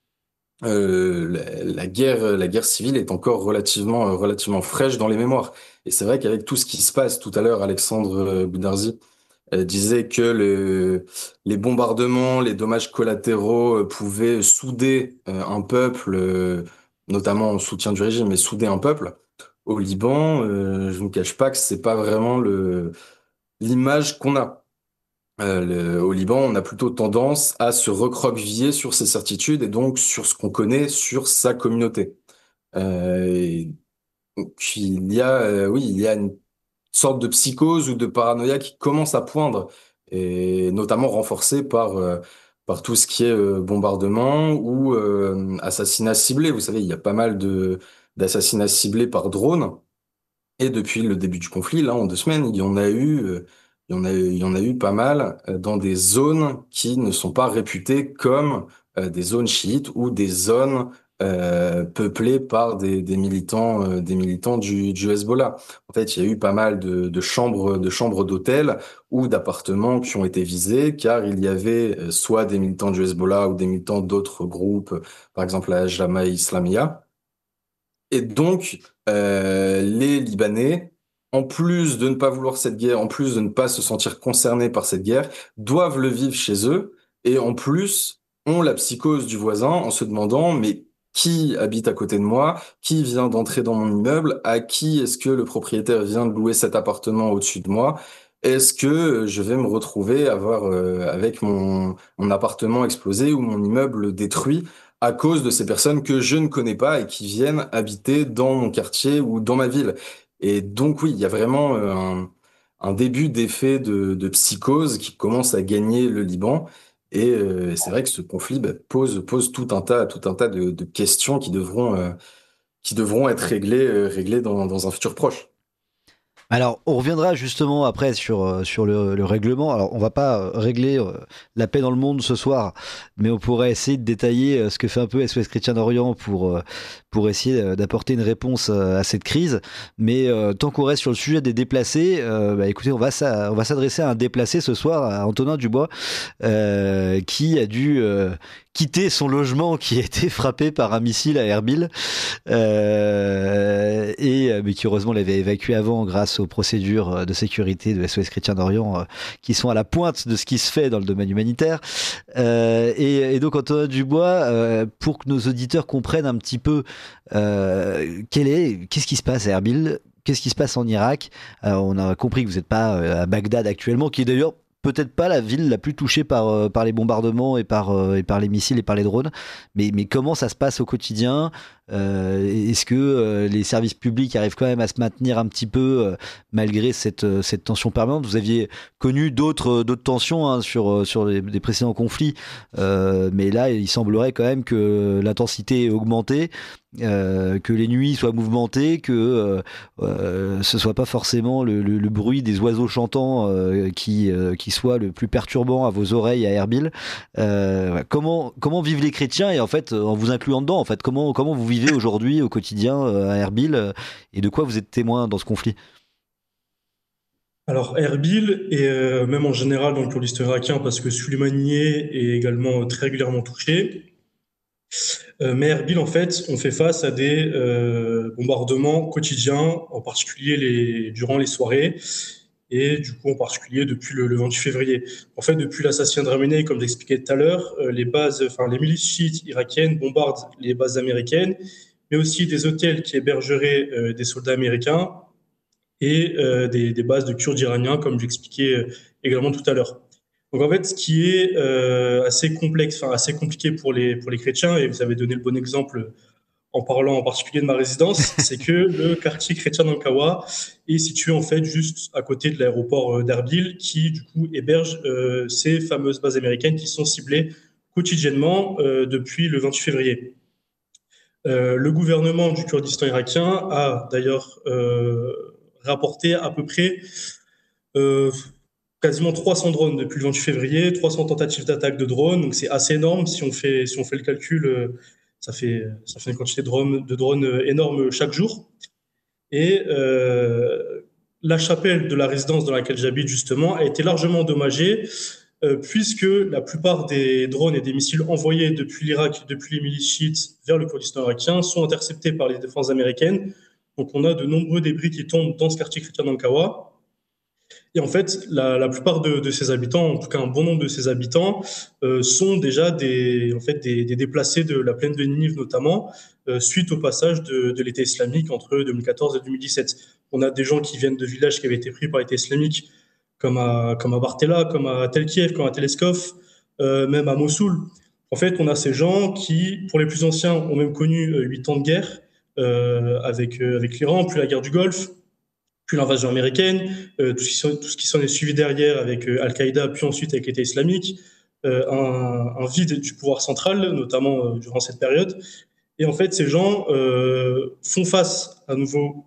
La guerre civile est encore relativement fraîche dans les mémoires. Et c'est vrai qu'avec tout ce qui se passe, tout à l'heure, Alexandre Boudarzi disait que les bombardements, les dommages collatéraux pouvaient souder un peuple, notamment en soutien du régime, mais souder un peuple. Au Liban, je ne vous cache pas que c'est pas vraiment l'image qu'on a. Au Liban, on a plutôt tendance à se recroqueviller sur ses certitudes et donc sur ce qu'on connaît, sur sa communauté. Et donc, il y a une sorte de psychose ou de paranoïa qui commence à poindre, et notamment renforcée par tout ce qui est bombardement ou assassinat ciblé. Vous savez, il y a pas mal d'assassinats ciblés par drone. Et depuis le début du conflit, là, en 2 semaines, il y en a eu pas mal dans des zones qui ne sont pas réputées comme des zones chiites ou des zones peuplées par des militants du Hezbollah. En fait, il y a eu pas mal de chambres d'hôtel ou d'appartements qui ont été visés, car il y avait soit des militants du Hezbollah ou des militants d'autres groupes, par exemple la Jamaïa Islamia. Et donc, les Libanais, en plus de ne pas vouloir cette guerre, en plus de ne pas se sentir concernés par cette guerre, doivent le vivre chez eux, et en plus ont la psychose du voisin en se demandant, mais qui habite à côté de moi? Qui vient d'entrer dans mon immeuble? À qui est-ce que le propriétaire vient de louer cet appartement au-dessus de moi? Est-ce que je vais me retrouver avec mon appartement explosé ou mon immeuble détruit à cause de ces personnes que je ne connais pas et qui viennent habiter dans mon quartier ou dans ma ville? Et donc oui, il y a vraiment un début d'effet de psychose qui commence à gagner le Liban. Et c'est vrai que ce conflit pose tout un tas de questions qui devront être réglées dans un futur proche. Alors, on reviendra justement après sur le règlement. Alors, on va pas régler la paix dans le monde ce soir, mais on pourrait essayer de détailler ce que fait un peu SOS Chrétien d'Orient pour essayer d'apporter une réponse à cette crise. Mais tant qu'on reste sur le sujet des déplacés, écoutez, on va s'adresser à un déplacé ce soir, à Antonin Dubois, qui a dû quitter son logement qui a été frappé par un missile à Erbil, mais qui heureusement l'avait évacué avant grâce aux procédures de sécurité de SOS Chrétien d'Orient qui sont à la pointe de ce qui se fait dans le domaine humanitaire. Et donc Antonin Dubois, pour que nos auditeurs comprennent un petit peu qu'est-ce qui se passe à Erbil, qu'est-ce qui se passe en Irak. On a compris que vous n'êtes pas à Bagdad actuellement, qui est d'ailleurs peut-être pas la ville la plus touchée par les bombardements et par les missiles et par les drones, mais comment ça se passe au quotidien? Est-ce que les services publics arrivent quand même à se maintenir un petit peu malgré cette tension permanente? Vous aviez connu d'autres tensions sur des précédents conflits, mais là il semblerait quand même que l'intensité ait augmenté, que les nuits soient mouvementées, que ce soit pas forcément le bruit des oiseaux chantants qui soit le plus perturbant à vos oreilles à Erbil. Comment vivent les chrétiens, et en fait en vous incluant dedans, en fait comment vous vivez aujourd'hui au quotidien à Erbil, et de quoi vous êtes témoin dans ce conflit? Alors, Erbil, et même en général dans le kurdistan irakien, parce que Suleimaniye est également très régulièrement touché. Mais Erbil, en fait, on fait face à des bombardements quotidiens, en particulier durant les soirées, et du coup, en particulier depuis le 28 février. En fait, depuis l'assassinat de Khamenei, comme j'expliquais tout à l'heure, les milices chiites irakiennes bombardent les bases américaines, mais aussi des hôtels qui hébergeraient des soldats américains. et des bases de Kurdes iraniens, comme j'expliquais également tout à l'heure. Donc en fait, ce qui est assez complexe, enfin assez compliqué pour les chrétiens, et vous avez donné le bon exemple en parlant en particulier de ma résidence, c'est que le quartier chrétien d'Ankawa est situé en fait juste à côté de l'aéroport d'Erbil, qui du coup héberge ces fameuses bases américaines qui sont ciblées quotidiennement depuis le 28 février. Le gouvernement du Kurdistan irakien a d'ailleurs rapporté à peu près euh, quasiment 300 drones depuis le 28 février, 300 tentatives d'attaque de drones, donc c'est assez énorme si on fait le calcul, ça fait une quantité de drones énorme chaque jour. Et la chapelle de la résidence dans laquelle j'habite justement a été largement endommagée puisque la plupart des drones et des missiles envoyés depuis l'Irak, depuis les milices chiites vers le Kurdistan irakien sont interceptés par les défenses américaines. Donc on a de nombreux débris qui tombent dans ce quartier chrétien d'Ankawa. Et en fait, la plupart de ces habitants, en tout cas un bon nombre de ces habitants, sont déjà des déplacés de la plaine de Ninive notamment, suite au passage de l'État islamique entre 2014 et 2017. On a des gens qui viennent de villages qui avaient été pris par l'État islamique, comme à Bartella, comme à Tel Kiev, comme à Teleskov, même à Mossoul. En fait, on a ces gens qui, pour les plus anciens, ont même connu 8 ans de guerre avec l'Iran, puis la guerre du Golfe, puis l'invasion américaine, tout ce qui s'en est suivi derrière avec Al-Qaïda, puis ensuite avec l'État islamique, un vide du pouvoir central, notamment durant cette période. Et en fait, ces gens font face à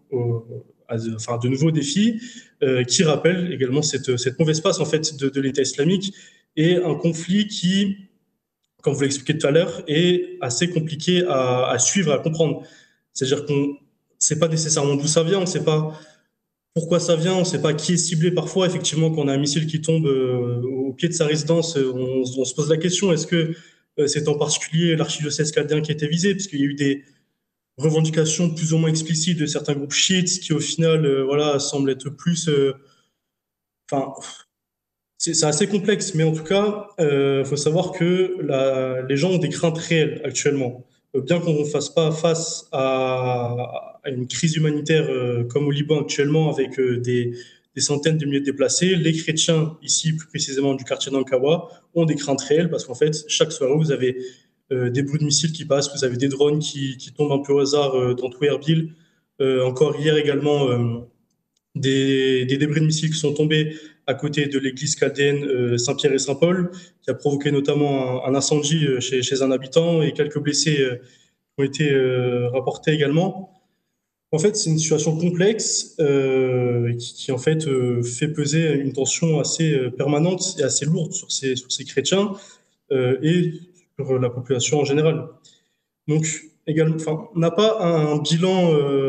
de nouveaux défis qui rappellent également cette mauvaise passe en fait de l'État islamique et un conflit qui, comme vous l'expliquez tout à l'heure, est assez compliqué à suivre, à comprendre. C'est-à-dire qu'on ne sait pas nécessairement d'où ça vient, on ne sait pas pourquoi ça vient, on ne sait pas qui est ciblé parfois. Effectivement, quand on a un missile qui tombe au pied de sa résidence, on se pose la question, est-ce que c'est en particulier l'archidiocèse chaldéen qui a été visé? Parce qu'il y a eu des revendications plus ou moins explicites de certains groupes chiites qui, au final, semblent être plus... Enfin, c'est assez complexe, mais en tout cas, faut savoir que les gens ont des craintes réelles actuellement. Bien qu'on ne fasse pas face à une crise humanitaire comme au Liban actuellement, avec des centaines de milliers de déplacés, les chrétiens, ici plus précisément du quartier d'Ankawa, ont des craintes réelles parce qu'en fait, chaque soirée, vous avez des bruits de missiles qui passent, vous avez des drones qui tombent un peu au hasard dans tout Erbil. Encore hier également, des débris de missiles qui sont tombés à côté de l'église chaldéenne Saint-Pierre et Saint-Paul, qui a provoqué notamment un incendie chez un habitant et quelques blessés ont été rapportés également. En fait, c'est une situation complexe qui en fait fait peser une tension assez permanente et assez lourde sur ces chrétiens et sur la population en général. Donc, également, enfin, on n'a pas un bilan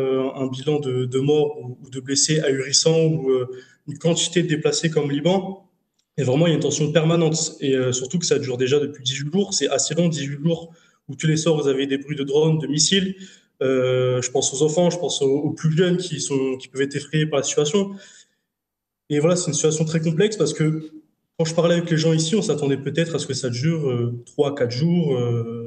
de morts ou de blessés ahurissant ou une quantité de déplacés comme au Liban. Et vraiment, il y a une tension permanente. Et surtout que ça dure déjà depuis 18 jours. C'est assez long, 18 jours, où tous les soirs, vous avez des bruits de drones, de missiles. Je pense aux enfants, je pense aux plus jeunes qui peuvent être effrayés par la situation. Et voilà, c'est une situation très complexe parce que quand je parlais avec les gens ici, on s'attendait peut-être à ce que ça dure 3-4 jours,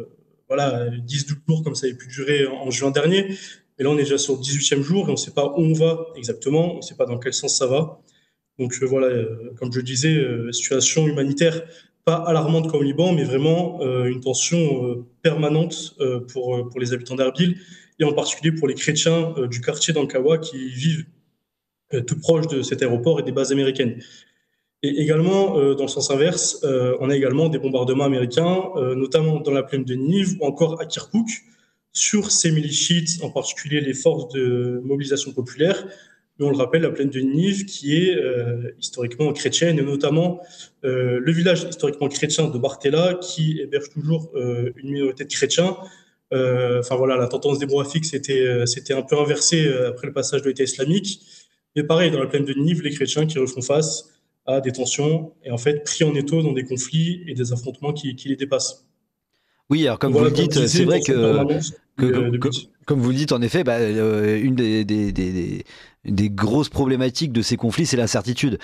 10-12 jours comme ça avait pu durer en juin dernier. Et là, on est déjà sur le 18e jour et on ne sait pas où on va exactement, on ne sait pas dans quel sens ça va. Donc comme je le disais, situation humanitaire pas alarmante comme au Liban, mais vraiment une tension permanente pour les habitants d'Erbil et en particulier pour les chrétiens du quartier d'Ankawa qui vivent tout proche de cet aéroport et des bases américaines. Et également, dans le sens inverse, on a également des bombardements américains, notamment dans la plaine de Ninive ou encore à Kirkouk, sur ces milices chiites, en particulier les forces de mobilisation populaire. Mais on le rappelle, la plaine de Ninive, qui est historiquement chrétienne, et notamment le village historiquement chrétien de Bartella, qui héberge toujours une minorité de chrétiens. La tendance démographique s'était un peu inversée après le passage de l'État islamique. Mais pareil, dans la plaine de Ninive, les chrétiens qui refont face à des tensions et en fait pris en étau dans des conflits et des affrontements qui les dépassent. Oui, alors comme Voilà, vous le comme je dites, disais, c'est vrai tension que permanente. Comme vous le dites, en effet, une des grosses problématiques de ces conflits, c'est l'incertitude.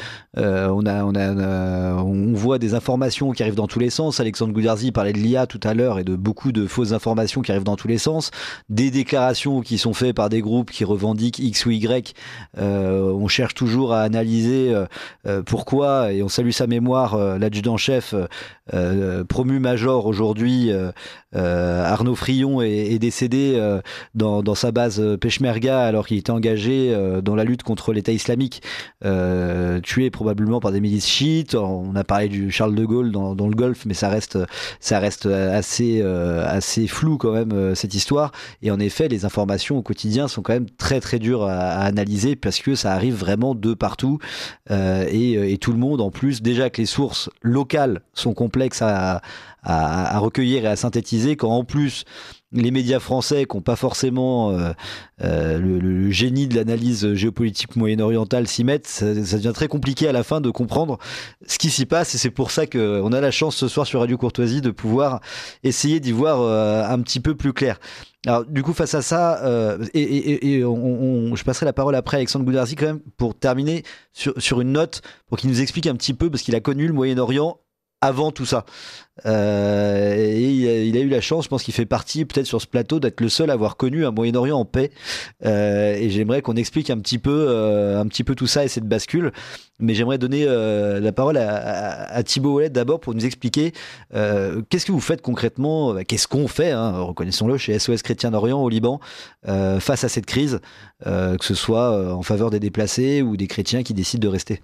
On voit des informations qui arrivent dans tous les sens. Alexandre Goudarzi parlait de l'IA tout à l'heure et de beaucoup de fausses informations qui arrivent dans tous les sens. Des déclarations qui sont faites par des groupes qui revendiquent X ou Y. On cherche toujours à analyser pourquoi, et on salue sa mémoire, l'adjudant-chef promu major aujourd'hui, Arnaud Frion est décédé dans sa base Peshmerga alors qu'il était engagé dans la lutte contre l'État islamique, tué probablement par des milices chiites. On a parlé du Charles de Gaulle dans le Golfe, mais ça reste assez flou quand même cette histoire. Et en effet, les informations au quotidien sont quand même très très dures à analyser parce que ça arrive vraiment de partout et tout le monde, en plus, déjà que les sources locales sont complexes à recueillir et à synthétiser, quand en plus les médias français qui n'ont pas forcément le génie de l'analyse géopolitique moyen-orientale s'y mettent, ça devient très compliqué à la fin de comprendre ce qui s'y passe, et c'est pour ça qu'on a la chance ce soir sur Radio Courtoisie de pouvoir essayer d'y voir un petit peu plus clair. Alors du coup, face à ça, je passerai la parole après à Alexandre Goudarzi quand même pour terminer sur une note, pour qu'il nous explique un petit peu, parce qu'il a connu le Moyen-Orient avant tout ça. Et il a eu la chance, je pense qu'il fait partie peut-être sur ce plateau d'être le seul à avoir connu un Moyen-Orient en paix. Et j'aimerais qu'on explique un petit peu tout ça et cette bascule. Mais j'aimerais donner la parole à Thibaut Ouellet d'abord pour nous expliquer qu'est-ce que vous faites concrètement, qu'est-ce qu'on fait, reconnaissons-le, chez SOS Chrétien d'Orient au Liban face à cette crise, que ce soit en faveur des déplacés ou des chrétiens qui décident de rester.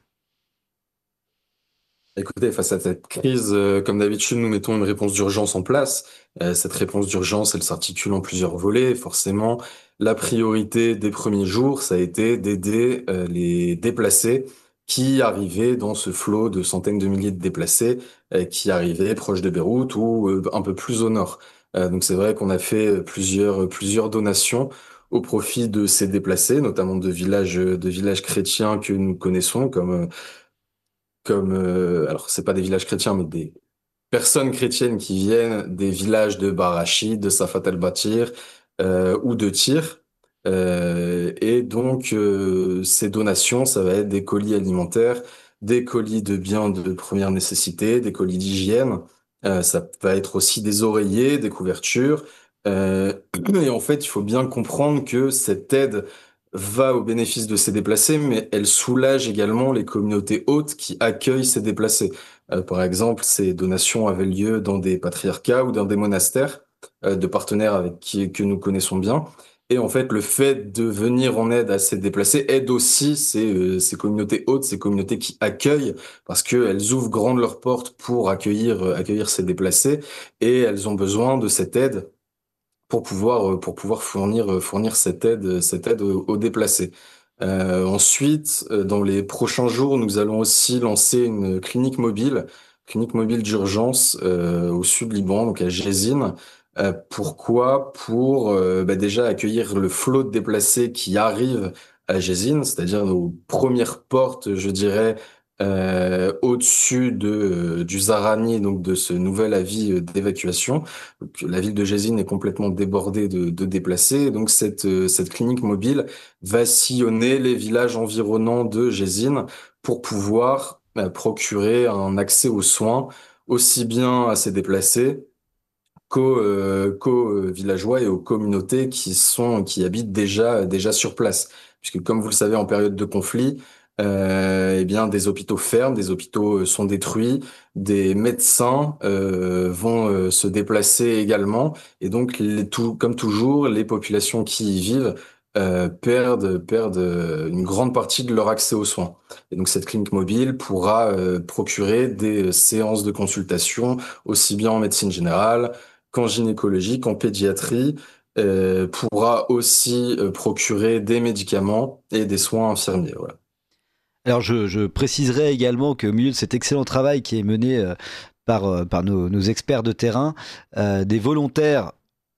Écoutez, face à cette crise, comme d'habitude, nous mettons une réponse d'urgence en place. Cette réponse d'urgence, elle s'articule en plusieurs volets. Forcément, la priorité des premiers jours, ça a été d'aider les déplacés qui arrivaient dans ce flot de centaines de milliers de déplacés qui arrivaient proche de Beyrouth ou un peu plus au nord. Donc c'est vrai qu'on a fait plusieurs donations au profit de ces déplacés, notamment de villages chrétiens que nous connaissons alors c'est pas des villages chrétiens, mais des personnes chrétiennes qui viennent des villages de Barachid, de Safat el-Batir ou de Tyr. Et donc ces donations, ça va être des colis alimentaires, des colis de biens de première nécessité, des colis d'hygiène. Ça va être aussi des oreillers, des couvertures. Et en fait, il faut bien comprendre que cette aide va au bénéfice de ces déplacés, mais elle soulage également les communautés hôtes qui accueillent ces déplacés. Par exemple, ces donations avaient lieu dans des patriarcats ou dans des monastères de partenaires que nous connaissons bien. Et en fait, le fait de venir en aide à ces déplacés aide aussi ces communautés hôtes, ces communautés qui accueillent, parce qu'elles ouvrent grandes leurs portes pour accueillir ces déplacés, et elles ont besoin de cette aide pour pouvoir fournir cette aide aux déplacés. Ensuite, dans les prochains jours, nous allons aussi lancer une clinique mobile d'urgence au sud Liban, donc à Jezine. Pourquoi? Pour déjà accueillir le flot de déplacés qui arrivent à Jezine, c'est-à-dire nos premières portes, je dirais, au-dessus du Zahrani, donc de ce nouvel avis d'évacuation. Donc, la ville de Jezine est complètement débordée de déplacés. Donc cette clinique mobile va sillonner les villages environnants de Jezine pour pouvoir procurer un accès aux soins aussi bien à ces déplacés qu'aux villageois et aux communautés qui habitent déjà sur place. Puisque comme vous le savez, en période de conflit, eh bien, des hôpitaux ferment, des hôpitaux sont détruits, des médecins vont se déplacer également, et donc comme toujours, les populations qui y vivent perdent une grande partie de leur accès aux soins. Et donc cette clinique mobile pourra procurer des séances de consultation aussi bien en médecine générale qu'en gynécologie, qu'en pédiatrie. Pourra aussi procurer des médicaments et des soins infirmiers. Voilà. Alors je préciserai également qu'au milieu de cet excellent travail qui est mené par nos experts de terrain, des volontaires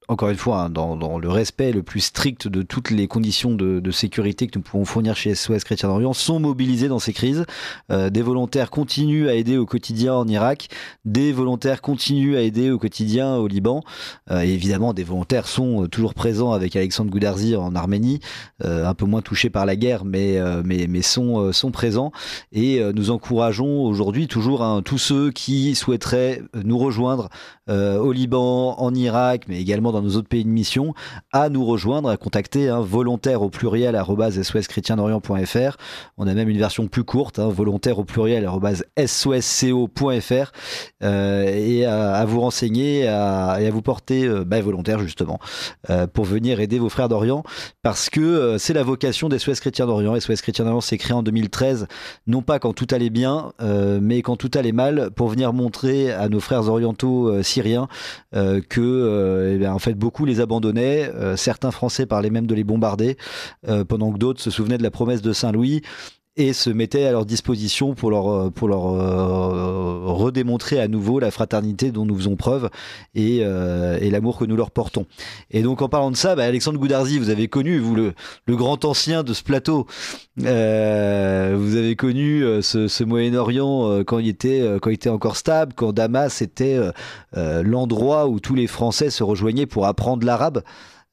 encore une fois, hein, dans le respect le plus strict de toutes les conditions de sécurité que nous pouvons fournir chez SOS Chrétien d'Orient, sont mobilisés dans ces crises. Des volontaires continuent à aider au quotidien en Irak, des volontaires continuent à aider au quotidien au Liban. Et évidemment, des volontaires sont toujours présents avec Alexandre Goudarzi en Arménie, un peu moins touchés par la guerre, mais sont présents. Et nous encourageons aujourd'hui toujours, hein, tous ceux qui souhaiteraient nous rejoindre au Liban, en Irak, mais également dans nos autres pays de mission, à nous rejoindre, à contacter, hein, volontaire au pluriel @soschrétiendorient.fr. On a même une version plus courte, hein, volontaire au pluriel @sosco.fr, et à vous renseigner et à vous porter volontaire justement pour venir aider vos frères d'Orient, parce que c'est la vocation des SOS Chrétiens d'Orient. SOS Chrétiens d'Orient s'est créé en 2013, non pas quand tout allait bien, mais quand tout allait mal, pour venir montrer à nos frères orientaux syriens que en fait beaucoup les abandonnaient. Certains Français parlaient même de les bombarder, pendant que d'autres se souvenaient de la promesse de Saint-Louis et se mettaient à leur disposition pour leur redémontrer à nouveau la fraternité dont nous faisons preuve et l'amour que nous leur portons. Et donc en parlant de ça, Alexandre Goudarzi, vous avez connu, vous, le grand ancien de ce plateau, vous avez connu ce Moyen-Orient quand il était encore stable, quand Damas était l'endroit où tous les Français se rejoignaient pour apprendre l'arabe.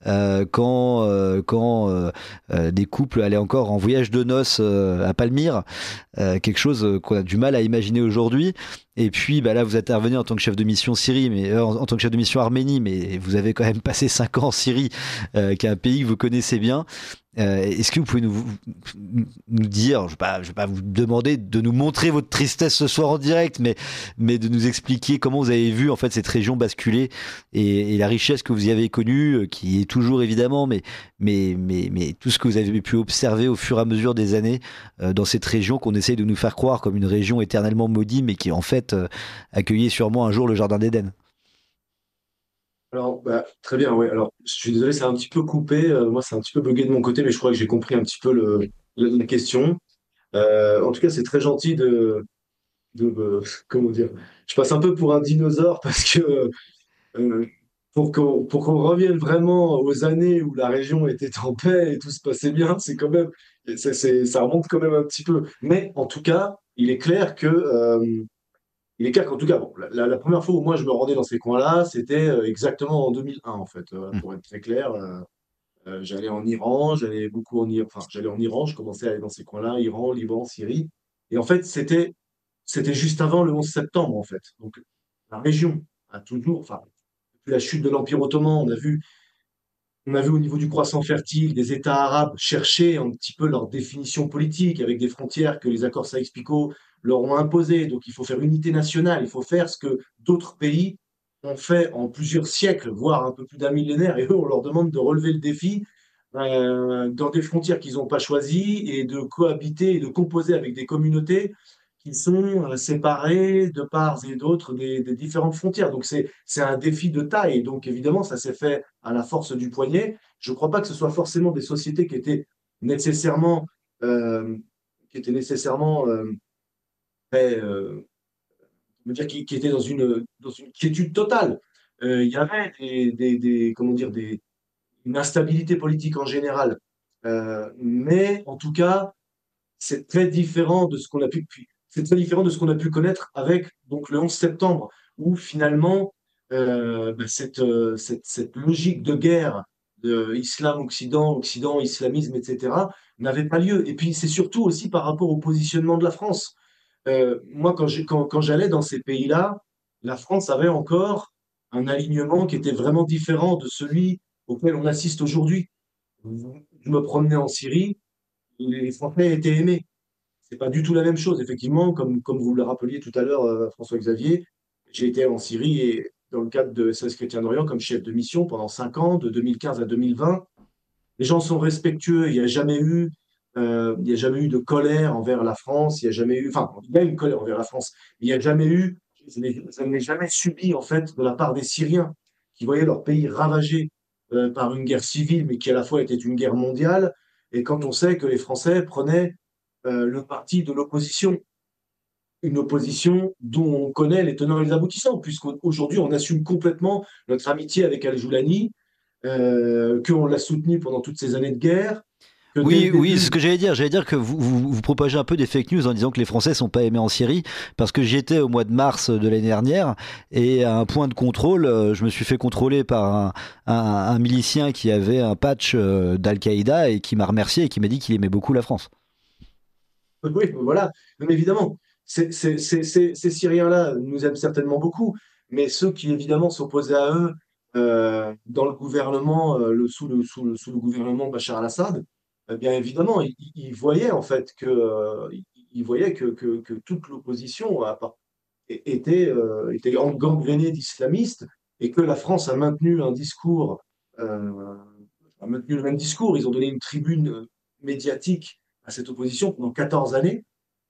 Quand des couples allaient encore en voyage de noces à Palmyre, quelque chose qu'on a du mal à imaginer aujourd'hui. Et puis là, vous intervenez en tant que chef de mission Syrie, mais en tant que chef de mission Arménie, mais vous avez quand même passé 5 ans en Syrie, qui est un pays que vous connaissez bien. Est-ce que vous pouvez nous dire, je vais pas vous demander de nous montrer votre tristesse ce soir en direct, mais de nous expliquer comment vous avez vu en fait cette région basculer et la richesse que vous y avez connue, qui est toujours évidemment, mais tout ce que vous avez pu observer au fur et à mesure des années dans cette région qu'on essaye de nous faire croire comme une région éternellement maudite, mais qui en fait accueillait sûrement un jour le jardin d'Éden. Alors, très bien, oui. Alors, je suis désolé, c'est un petit peu coupé. Moi, c'est un petit peu bugué de mon côté, mais je crois que j'ai compris un petit peu la question. En tout cas, c'est très gentil comment dire, je passe un peu pour un dinosaure parce que euh, pour qu'on revienne vraiment aux années où la région était en paix et tout se passait bien, c'est quand même, ça remonte quand même un petit peu. Mais en tout cas, il est clair qu'en tout cas, bon, la première fois où moi je me rendais dans ces coins-là, c'était exactement en 2001, en fait, pour être très clair. J'allais en Iran, j'allais beaucoup enfin, j'allais en Iran, je commençais à aller dans ces coins-là, Iran, Liban, Syrie. Et en fait, c'était juste avant le 11 septembre, en fait. Donc, la région a toujours, enfin, depuis la chute de l'Empire ottoman, on a vu au niveau du croissant fertile des États arabes chercher un petit peu leur définition politique avec des frontières que les accords Saïx-Picot leur ont imposées. Donc il faut faire unité nationale, il faut faire ce que d'autres pays ont fait en plusieurs siècles, voire un peu plus d'un millénaire, et eux, on leur demande de relever le défi dans des frontières qu'ils n'ont pas choisies et de cohabiter et de composer avec des communautés qui sont séparées de part et d'autre des différentes frontières. Donc c'est un défi de taille. Donc évidemment, ça s'est fait à la force du poignet. Je ne crois pas que ce soit forcément des sociétés qui étaient nécessairement, euh, très, on va dire, qui étaient dans une quiétude totale. Il y avait comment dire, une instabilité politique en général. Mais en tout cas, c'est très différent de ce qu'on a pu c'est très différent de ce qu'on a pu connaître avec donc le 11 septembre, où finalement cette logique de guerre de islam-Occident, Occident-islamisme, etc., n'avait pas lieu. Et puis c'est surtout aussi par rapport au positionnement de la France. Moi, quand j'allais dans ces pays-là, la France avait encore un alignement qui était vraiment différent de celui auquel on assiste aujourd'hui. Je me promenais en Syrie, les Français étaient aimés. C'est pas du tout la même chose, effectivement, comme vous le rappeliez tout à l'heure, François-Xavier. J'ai été en Syrie et dans le cadre de SOS Chrétien d'Orient comme chef de mission pendant 5 ans, de 2015 à 2020. Les gens sont respectueux, il n'y a jamais eu de colère envers la France, il n'y a jamais eu, enfin, il y a une colère envers la France, mais il n'y a jamais eu, je n'ai jamais subi, en fait, de la part des Syriens qui voyaient leur pays ravagé par une guerre civile, mais qui à la fois était une guerre mondiale, et quand on sait que les Français prenaient le parti de l'opposition, une opposition dont on connaît les tenants et les aboutissants, puisqu'aujourd'hui on assume complètement notre amitié avec Al-Joulani, qu'on l'a soutenu pendant toutes ces années de guerre, que dès Oui, le oui, c'est ce début, que j'allais dire. J'allais dire que vous propagez un peu des fake news en disant que les Français sont pas aimés en Syrie, parce que j'y étais au mois de mars de l'année dernière, et à un point de contrôle, je me suis fait contrôler par un milicien qui avait un patch d'Al-Qaïda et qui m'a remercié et qui m'a dit qu'il aimait beaucoup la France. oui, voilà. Non, mais évidemment, ces Syriens-là nous aiment certainement beaucoup, mais ceux qui évidemment s'opposaient à eux dans le gouvernement, sous le gouvernement Bachar al-Assad, bien évidemment, ils voyaient en fait ils voyaient que toute l'opposition était gangrénée d'islamistes et que la France a maintenu un discours, a maintenu le même discours. Ils ont donné une tribune médiatique à cette opposition pendant 14 années.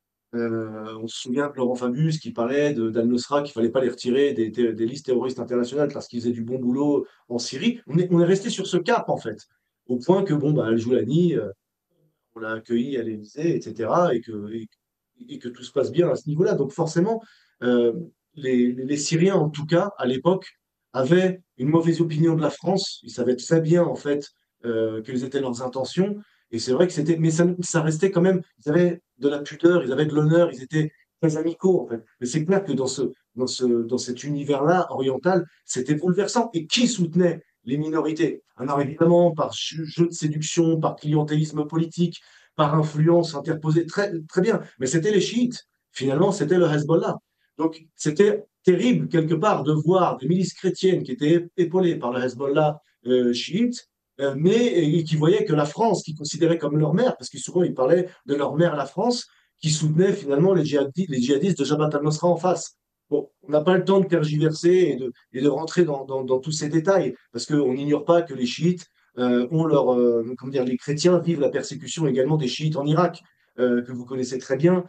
On se souvient de Laurent Fabius qui parlait d'Al-Nusra, qu'il ne fallait pas les retirer des listes terroristes internationales parce qu'ils faisaient du bon boulot en Syrie. On est resté sur ce cap, en fait, au point que, bon, bah, Al-Joulani, on l'a accueilli à l'Élysée, etc., et que tout se passe bien à ce niveau-là. Donc, forcément, euh, les Syriens, en tout cas, à l'époque, avaient une mauvaise opinion de la France. Ils savaient très bien, en fait, quelles étaient leurs intentions. Et c'est vrai que c'était, mais ça restait quand même, ils avaient de la pudeur, ils avaient de l'honneur, ils étaient très amicaux, en fait. Mais c'est clair que dans cet univers-là, oriental, c'était bouleversant. Et qui soutenait les minorités? Alors évidemment, par jeu de séduction, par clientélisme politique, par influence interposée, très, très bien. Mais c'était les chiites. Finalement, c'était le Hezbollah. Donc, c'était terrible, quelque part, de voir des milices chrétiennes qui étaient épaulées par le Hezbollah chiite, mais qui voyaient que la France, qui considérait comme leur mère, parce que souvent ils parlaient de leur mère, la France, qui soutenait finalement les djihadistes de Jabhat al-Nusra en face. Bon, on n'a pas le temps de tergiverser et de rentrer dans tous ces détails, parce qu'on n'ignore pas que les chiites ont comment dire, les chrétiens vivent la persécution également des chiites en Irak, que vous connaissez très bien.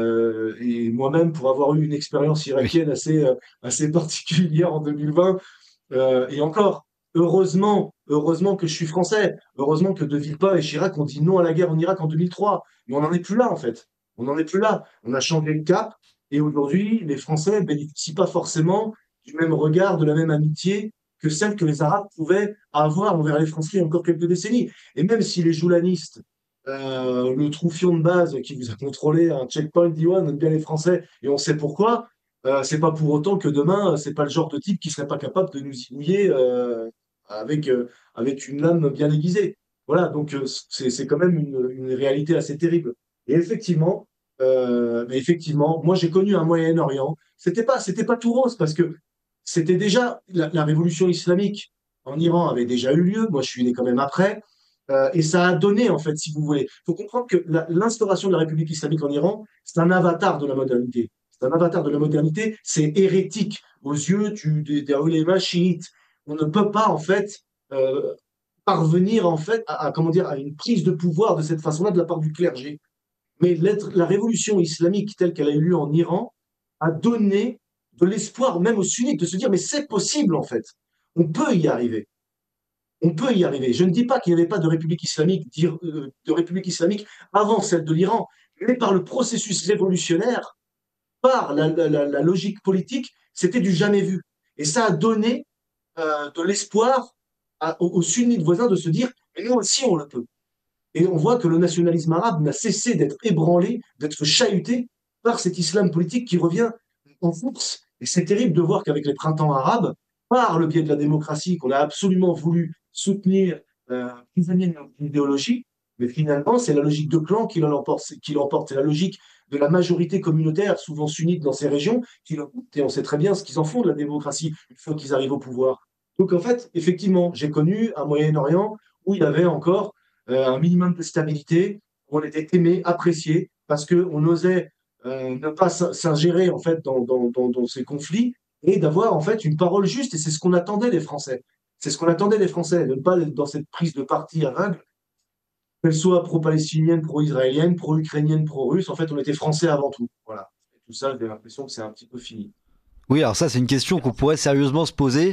Et moi-même, pour avoir eu une expérience Oui. irakienne assez particulière en 2020, et encore, heureusement que je suis français, heureusement que De Villepin et Chirac ont dit non à la guerre en Irak en 2003. Mais on n'en est plus là, en fait. On n'en est plus là. On a changé le cap, et aujourd'hui, les Français ne bénéficient pas forcément du même regard, de la même amitié que celle que les Arabes pouvaient avoir envers les Français il y a encore quelques décennies. Et même si les joulanistes, le troufion de base qui vous a contrôlé un checkpoint dit ouais, on aime bien les Français et on sait pourquoi, c'est pas pour autant que demain, c'est pas le genre de type qui serait pas capable de nous humilier avec, avec une lame bien aiguisée. Voilà, donc c'est quand même une réalité assez terrible. Et effectivement, moi j'ai connu un Moyen-Orient. C'était pas tout rose parce que c'était déjà la révolution islamique en Iran avait déjà eu lieu. Moi, je suis né quand même après. Et ça a donné, en fait, si vous voulez. Il faut comprendre que l'instauration de la République islamique en Iran, c'est un avatar de la modernité. C'est un avatar de la modernité, c'est hérétique aux yeux des ulémas chiites. On ne peut pas, en fait, euh, parvenir, en fait, comment dire, à une prise de pouvoir de cette façon-là de la part du clergé. Mais la révolution islamique telle qu'elle a eu lieu en Iran a donné de l'espoir même aux sunnites de se dire, mais c'est possible, en fait. On peut y arriver. On peut y arriver. Je ne dis pas qu'il n'y avait pas de république islamique avant celle de l'Iran, mais par le processus révolutionnaire, par la logique politique, c'était du jamais vu. Et ça a donné de l'espoir aux sunnites voisins de se dire, mais nous aussi on le peut. Et on voit que le nationalisme arabe n'a cessé d'être ébranlé, d'être chahuté par cet islam politique qui revient en force. Et c'est terrible de voir qu'avec les printemps arabes, par le biais de la démocratie qu'on a absolument voulu soutenir, prisonnier de notre idéologie, mais finalement, c'est la logique de clan qui l'emporte, c'est la logique de la majorité communautaire, souvent sunnite dans ces régions, qui l'emporte. Et on sait très bien ce qu'ils en font de la démocratie une fois qu'ils arrivent au pouvoir. Donc en fait, effectivement, j'ai connu un Moyen-Orient où il y avait encore un minimum de stabilité, où on était aimé, apprécié, parce qu'on osait ne pas s'ingérer en fait dans ces conflits et d'avoir en fait une parole juste. Et c'est ce qu'on attendait des Français. C'est ce qu'on attendait des Français, de ne pas être dans cette prise de parti aveugle, qu'elle soit pro-palestinienne, pro-israélienne, pro-ukrainienne, pro-russe. En fait, on était Français avant tout. Voilà. Et tout ça, j'ai l'impression que c'est un petit peu fini. Oui, alors ça, c'est une question qu'on pourrait sérieusement se poser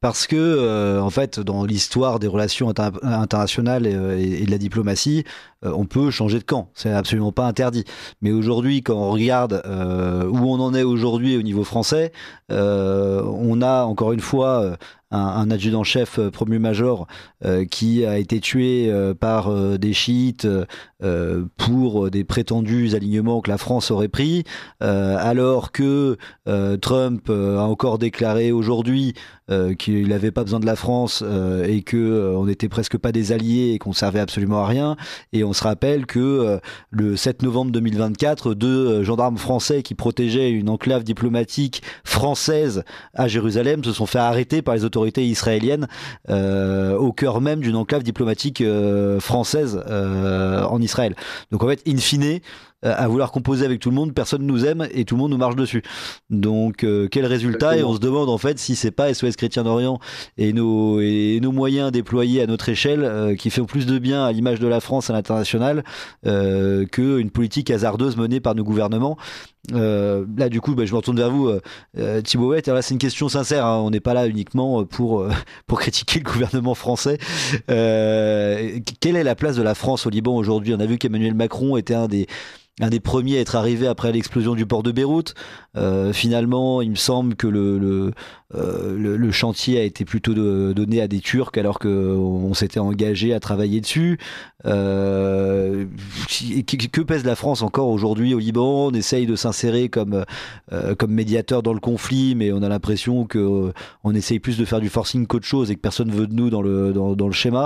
parce que en fait, dans l'histoire des relations internationales et de la diplomatie, on peut changer de camp, c'est absolument pas interdit. Mais aujourd'hui, quand on regarde où on en est aujourd'hui au niveau français, on a encore une fois un adjudant-chef premier-major qui a été tué par des chiites pour des prétendus alignements que la France aurait pris, alors que Trump a encore déclaré aujourd'hui qu'il n'avait pas besoin de la France et que on n'était presque pas des alliés et qu'on servait absolument à rien. Et on se rappelle que le 7 novembre 2024, deux gendarmes français qui protégeaient une enclave diplomatique française à Jérusalem se sont fait arrêter par les autorités israéliennes au cœur même d'une enclave diplomatique française en Israël. Donc en fait, in fine, à vouloir composer avec tout le monde, personne nous aime et tout le monde nous marche dessus. Donc quel résultat? Et on se demande en fait si c'est pas SOS Chrétien d'Orient et nos moyens déployés à notre échelle qui font plus de bien à l'image de la France à l'international qu'une politique hasardeuse menée par nos gouvernements. Là du coup je me retourne vers vous Thibaut Wett. Alors là c'est une question sincère, hein. On n'est pas là uniquement pour critiquer le gouvernement français. Quelle est la place de la France au Liban aujourd'hui? On a vu qu'Emmanuel Macron était un des premiers à être arrivé après l'explosion du port de Beyrouth. Finalement, il me semble que le chantier a été plutôt donné à des Turcs alors qu'on s'était engagé à travailler dessus. Que pèse la France encore aujourd'hui au Liban? On essaye de s'insérer comme médiateur dans le conflit, mais on a l'impression que on essaye plus de faire du forcing qu'autre chose et que personne veut de nous dans le schéma.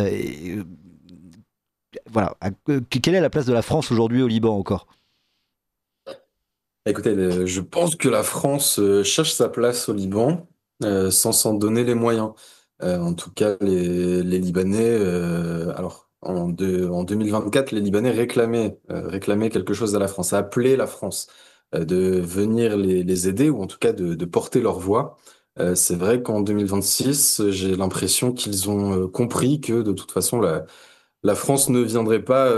Voilà. Quelle est la place de la France aujourd'hui au Liban encore? Écoutez, je pense que la France cherche sa place au Liban sans s'en donner les moyens. En tout cas, les Libanais, alors en 2024, les Libanais réclamaient quelque chose à la France, appelaient la France de venir les aider ou en tout cas de porter leur voix. C'est vrai qu'en 2026, j'ai l'impression qu'ils ont compris que de toute façon, la France ne viendrait pas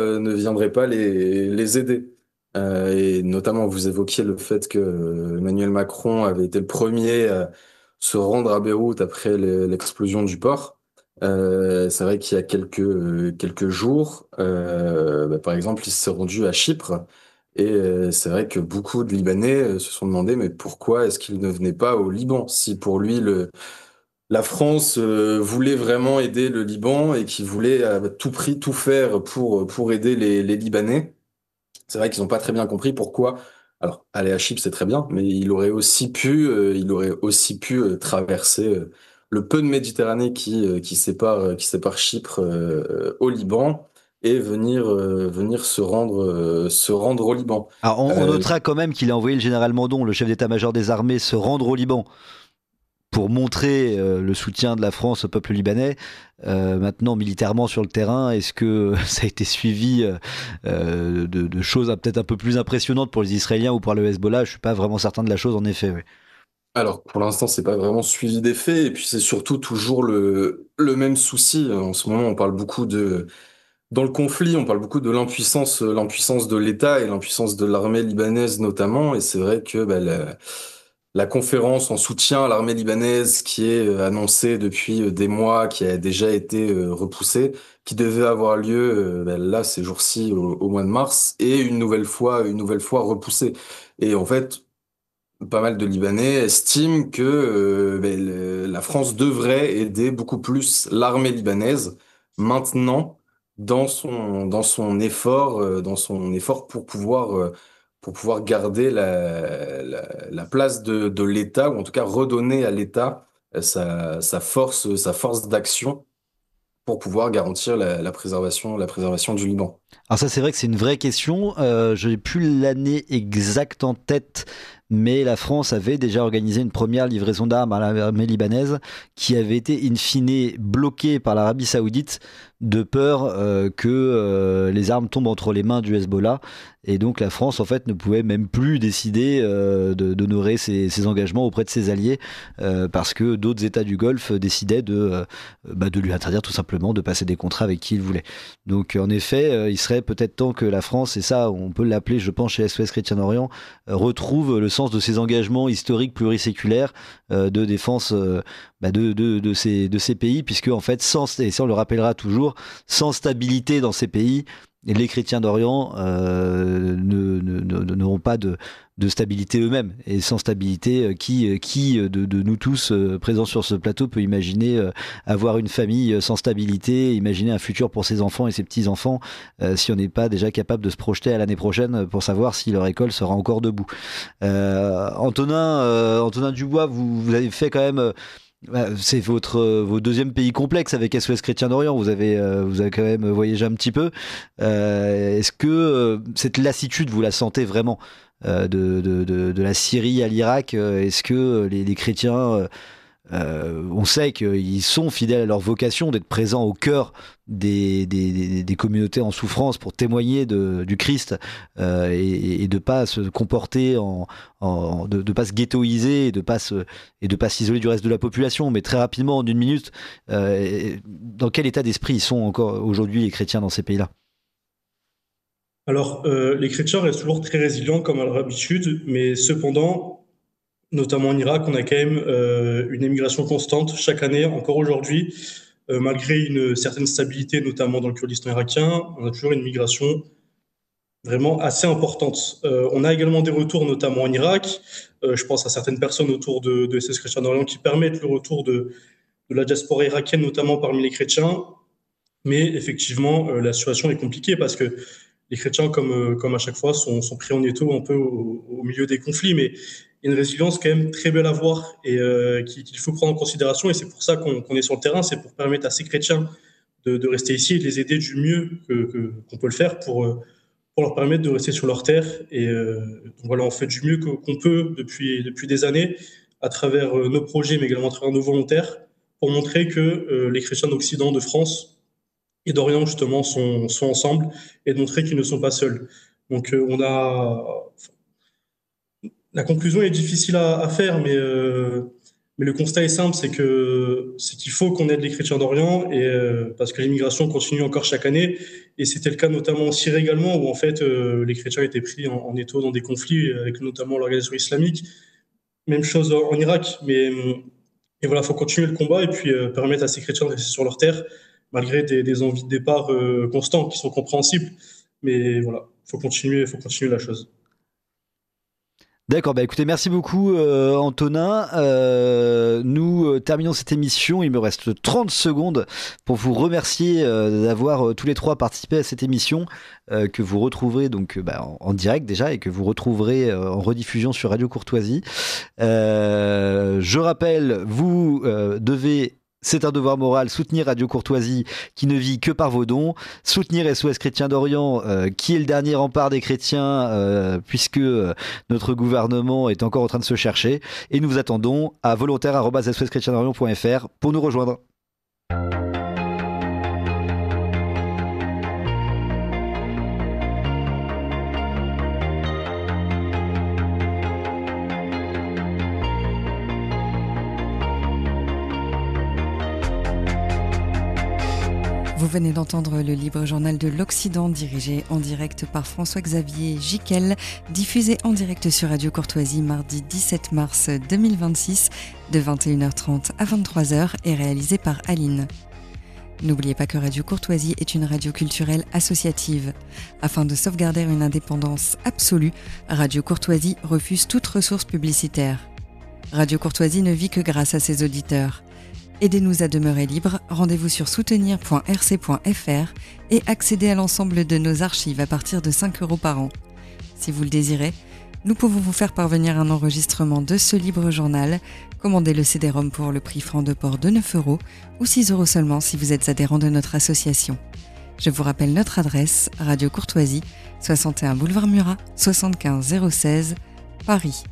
les aider. Et notamment, vous évoquiez le fait que Emmanuel Macron avait été le premier à se rendre à Beyrouth après l'explosion du port. C'est vrai qu'il y a quelques jours, par exemple, il s'est rendu à Chypre. Et c'est vrai que beaucoup de Libanais se sont demandé, mais pourquoi est-ce qu'il ne venait pas au Liban? Si pour lui, la France voulait vraiment aider le Liban et qui voulait à tout prix tout faire pour aider les Libanais. C'est vrai qu'ils n'ont pas très bien compris pourquoi. Alors, aller à Chypre, c'est très bien, mais il aurait aussi pu traverser le peu de Méditerranée qui sépare Chypre au Liban et venir se rendre au Liban. Alors, on notera quand même qu'il a envoyé le général Mandon, le chef d'état-major des armées, se rendre au Liban pour montrer le soutien de la France au peuple libanais. Maintenant, militairement sur le terrain, est-ce que ça a été suivi de choses peut-être un peu plus impressionnantes pour les Israéliens ou pour le Hezbollah? Je suis pas vraiment certain de la chose, en effet. Oui. Alors, pour l'instant, c'est pas vraiment suivi des faits, et puis c'est surtout toujours le même souci. En ce moment, on parle beaucoup dans le conflit, on parle beaucoup de l'impuissance de l'État et l'impuissance de l'armée libanaise notamment, et c'est vrai que la conférence en soutien à l'armée libanaise qui est annoncée depuis des mois, qui a déjà été repoussée, qui devait avoir lieu là ces jours-ci au mois de mars, et une nouvelle fois repoussée. Et en fait, pas mal de Libanais estiment que la France devrait aider beaucoup plus l'armée libanaise maintenant dans son effort pour pouvoir garder la place de l'État, ou en tout cas redonner à l'État sa force d'action pour pouvoir garantir la préservation du Liban. Alors ça, c'est vrai que c'est une vraie question. Je n'ai plus l'année exacte en tête, mais la France avait déjà organisé une première livraison d'armes à l'armée libanaise qui avait été in fine bloquée par l'Arabie Saoudite de peur que les armes tombent entre les mains du Hezbollah. Et donc la France, en fait, ne pouvait même plus décider d'honorer ses engagements auprès de ses alliés parce que d'autres États du Golfe décidaient de lui interdire tout simplement de passer des contrats avec qui il voulait. Donc en effet, serait peut-être temps que la France, et ça on peut l'appeler je pense chez SOS Chrétien d'Orient, retrouve le sens de ses engagements historiques pluriséculaires de défense de ces pays, puisque en fait et ça on le rappellera toujours, sans stabilité dans ces pays, les chrétiens d'Orient n'auront pas de stabilité eux-mêmes. Et sans stabilité, qui de nous tous présents sur ce plateau peut imaginer avoir une famille sans stabilité, imaginer un futur pour ses enfants et ses petits-enfants, si on n'est pas déjà capable de se projeter à l'année prochaine pour savoir si leur école sera encore debout. Antonin Dubois, vous avez fait quand même... C'est votre deuxième pays complexe avec SOS Chrétien d'Orient. Vous avez quand même voyagé un petit peu. Est-ce que cette lassitude, vous la sentez vraiment de la Syrie à l'Irak? Est-ce que les chrétiens, on sait qu'ils sont fidèles à leur vocation d'être présents au cœur des communautés en souffrance pour témoigner du Christ et de pas se comporter de pas se ghettoiser et de pas s'isoler du reste de la population. Mais très rapidement, en une minute, dans quel état d'esprit ils sont encore aujourd'hui les chrétiens dans ces pays-là? Alors, les chrétiens restent toujours très résilients comme à leur habitude, mais cependant, notamment en Irak, on a quand même une émigration constante chaque année, encore aujourd'hui. Malgré une certaine stabilité, notamment dans le Kurdistan irakien, on a toujours une migration vraiment assez importante. On a également des retours, notamment en Irak. Je pense à certaines personnes autour de SOS Chrétien d'Orient qui permettent le retour de la diaspora irakienne, notamment parmi les chrétiens. Mais effectivement, la situation est compliquée parce que les chrétiens, comme à chaque fois, sont pris en étau un peu au milieu des conflits. Mais il y a une résilience quand même très belle à voir et qu'il faut prendre en considération. Et c'est pour ça qu'on est sur le terrain, c'est pour permettre à ces chrétiens de rester ici et de les aider du mieux qu'on peut le faire pour leur permettre de rester sur leur terre. Et donc voilà, on fait du mieux qu'on peut depuis des années à travers nos projets, mais également à travers nos volontaires, pour montrer que les chrétiens d'Occident, de France et d'Orient, justement, sont ensemble et de montrer qu'ils ne sont pas seuls. Donc la conclusion est difficile à faire, mais le constat est simple, c'est qu'il faut qu'on aide les chrétiens d'Orient parce que l'immigration continue encore chaque année. Et c'était le cas notamment en Syrie également, où en fait les chrétiens étaient pris en étau dans des conflits avec notamment l'organisation islamique. Même chose en Irak, mais voilà, faut continuer le combat et puis permettre à ces chrétiens de rester sur leur terre, malgré des envies de départ constants qui sont compréhensibles. Mais voilà, faut continuer la chose. D'accord, écoutez, merci beaucoup Antonin. Nous terminons cette émission, il me reste 30 secondes pour vous remercier d'avoir tous les trois participé à cette émission que vous retrouverez donc en direct déjà et que vous retrouverez en rediffusion sur Radio Courtoisie. Je rappelle, vous devez... C'est un devoir moral, soutenir Radio Courtoisie qui ne vit que par vos dons, soutenir SOS Chrétien d'Orient qui est le dernier rempart des chrétiens puisque notre gouvernement est encore en train de se chercher, et nous vous attendons à volontaire@soschrétiendorient.fr pour nous rejoindre. Vous venez d'entendre le libre journal de l'Occident, dirigé en direct par François-Xavier Giquel, diffusé en direct sur Radio Courtoisie mardi 17 mars 2026 de 21h30 à 23h et réalisé par Aline. N'oubliez pas que Radio Courtoisie est une radio culturelle associative. Afin de sauvegarder une indépendance absolue, Radio Courtoisie refuse toute ressource publicitaire. Radio Courtoisie ne vit que grâce à ses auditeurs. Aidez-nous à demeurer libres, rendez-vous sur soutenir.rc.fr et accédez à l'ensemble de nos archives à partir de 5 € par an. Si vous le désirez, nous pouvons vous faire parvenir un enregistrement de ce libre journal. Commandez le CD-ROM pour le prix franc de port de 9 € ou 6 € seulement si vous êtes adhérent de notre association. Je vous rappelle notre adresse, Radio Courtoisie, 61 boulevard Murat, 75 016, Paris.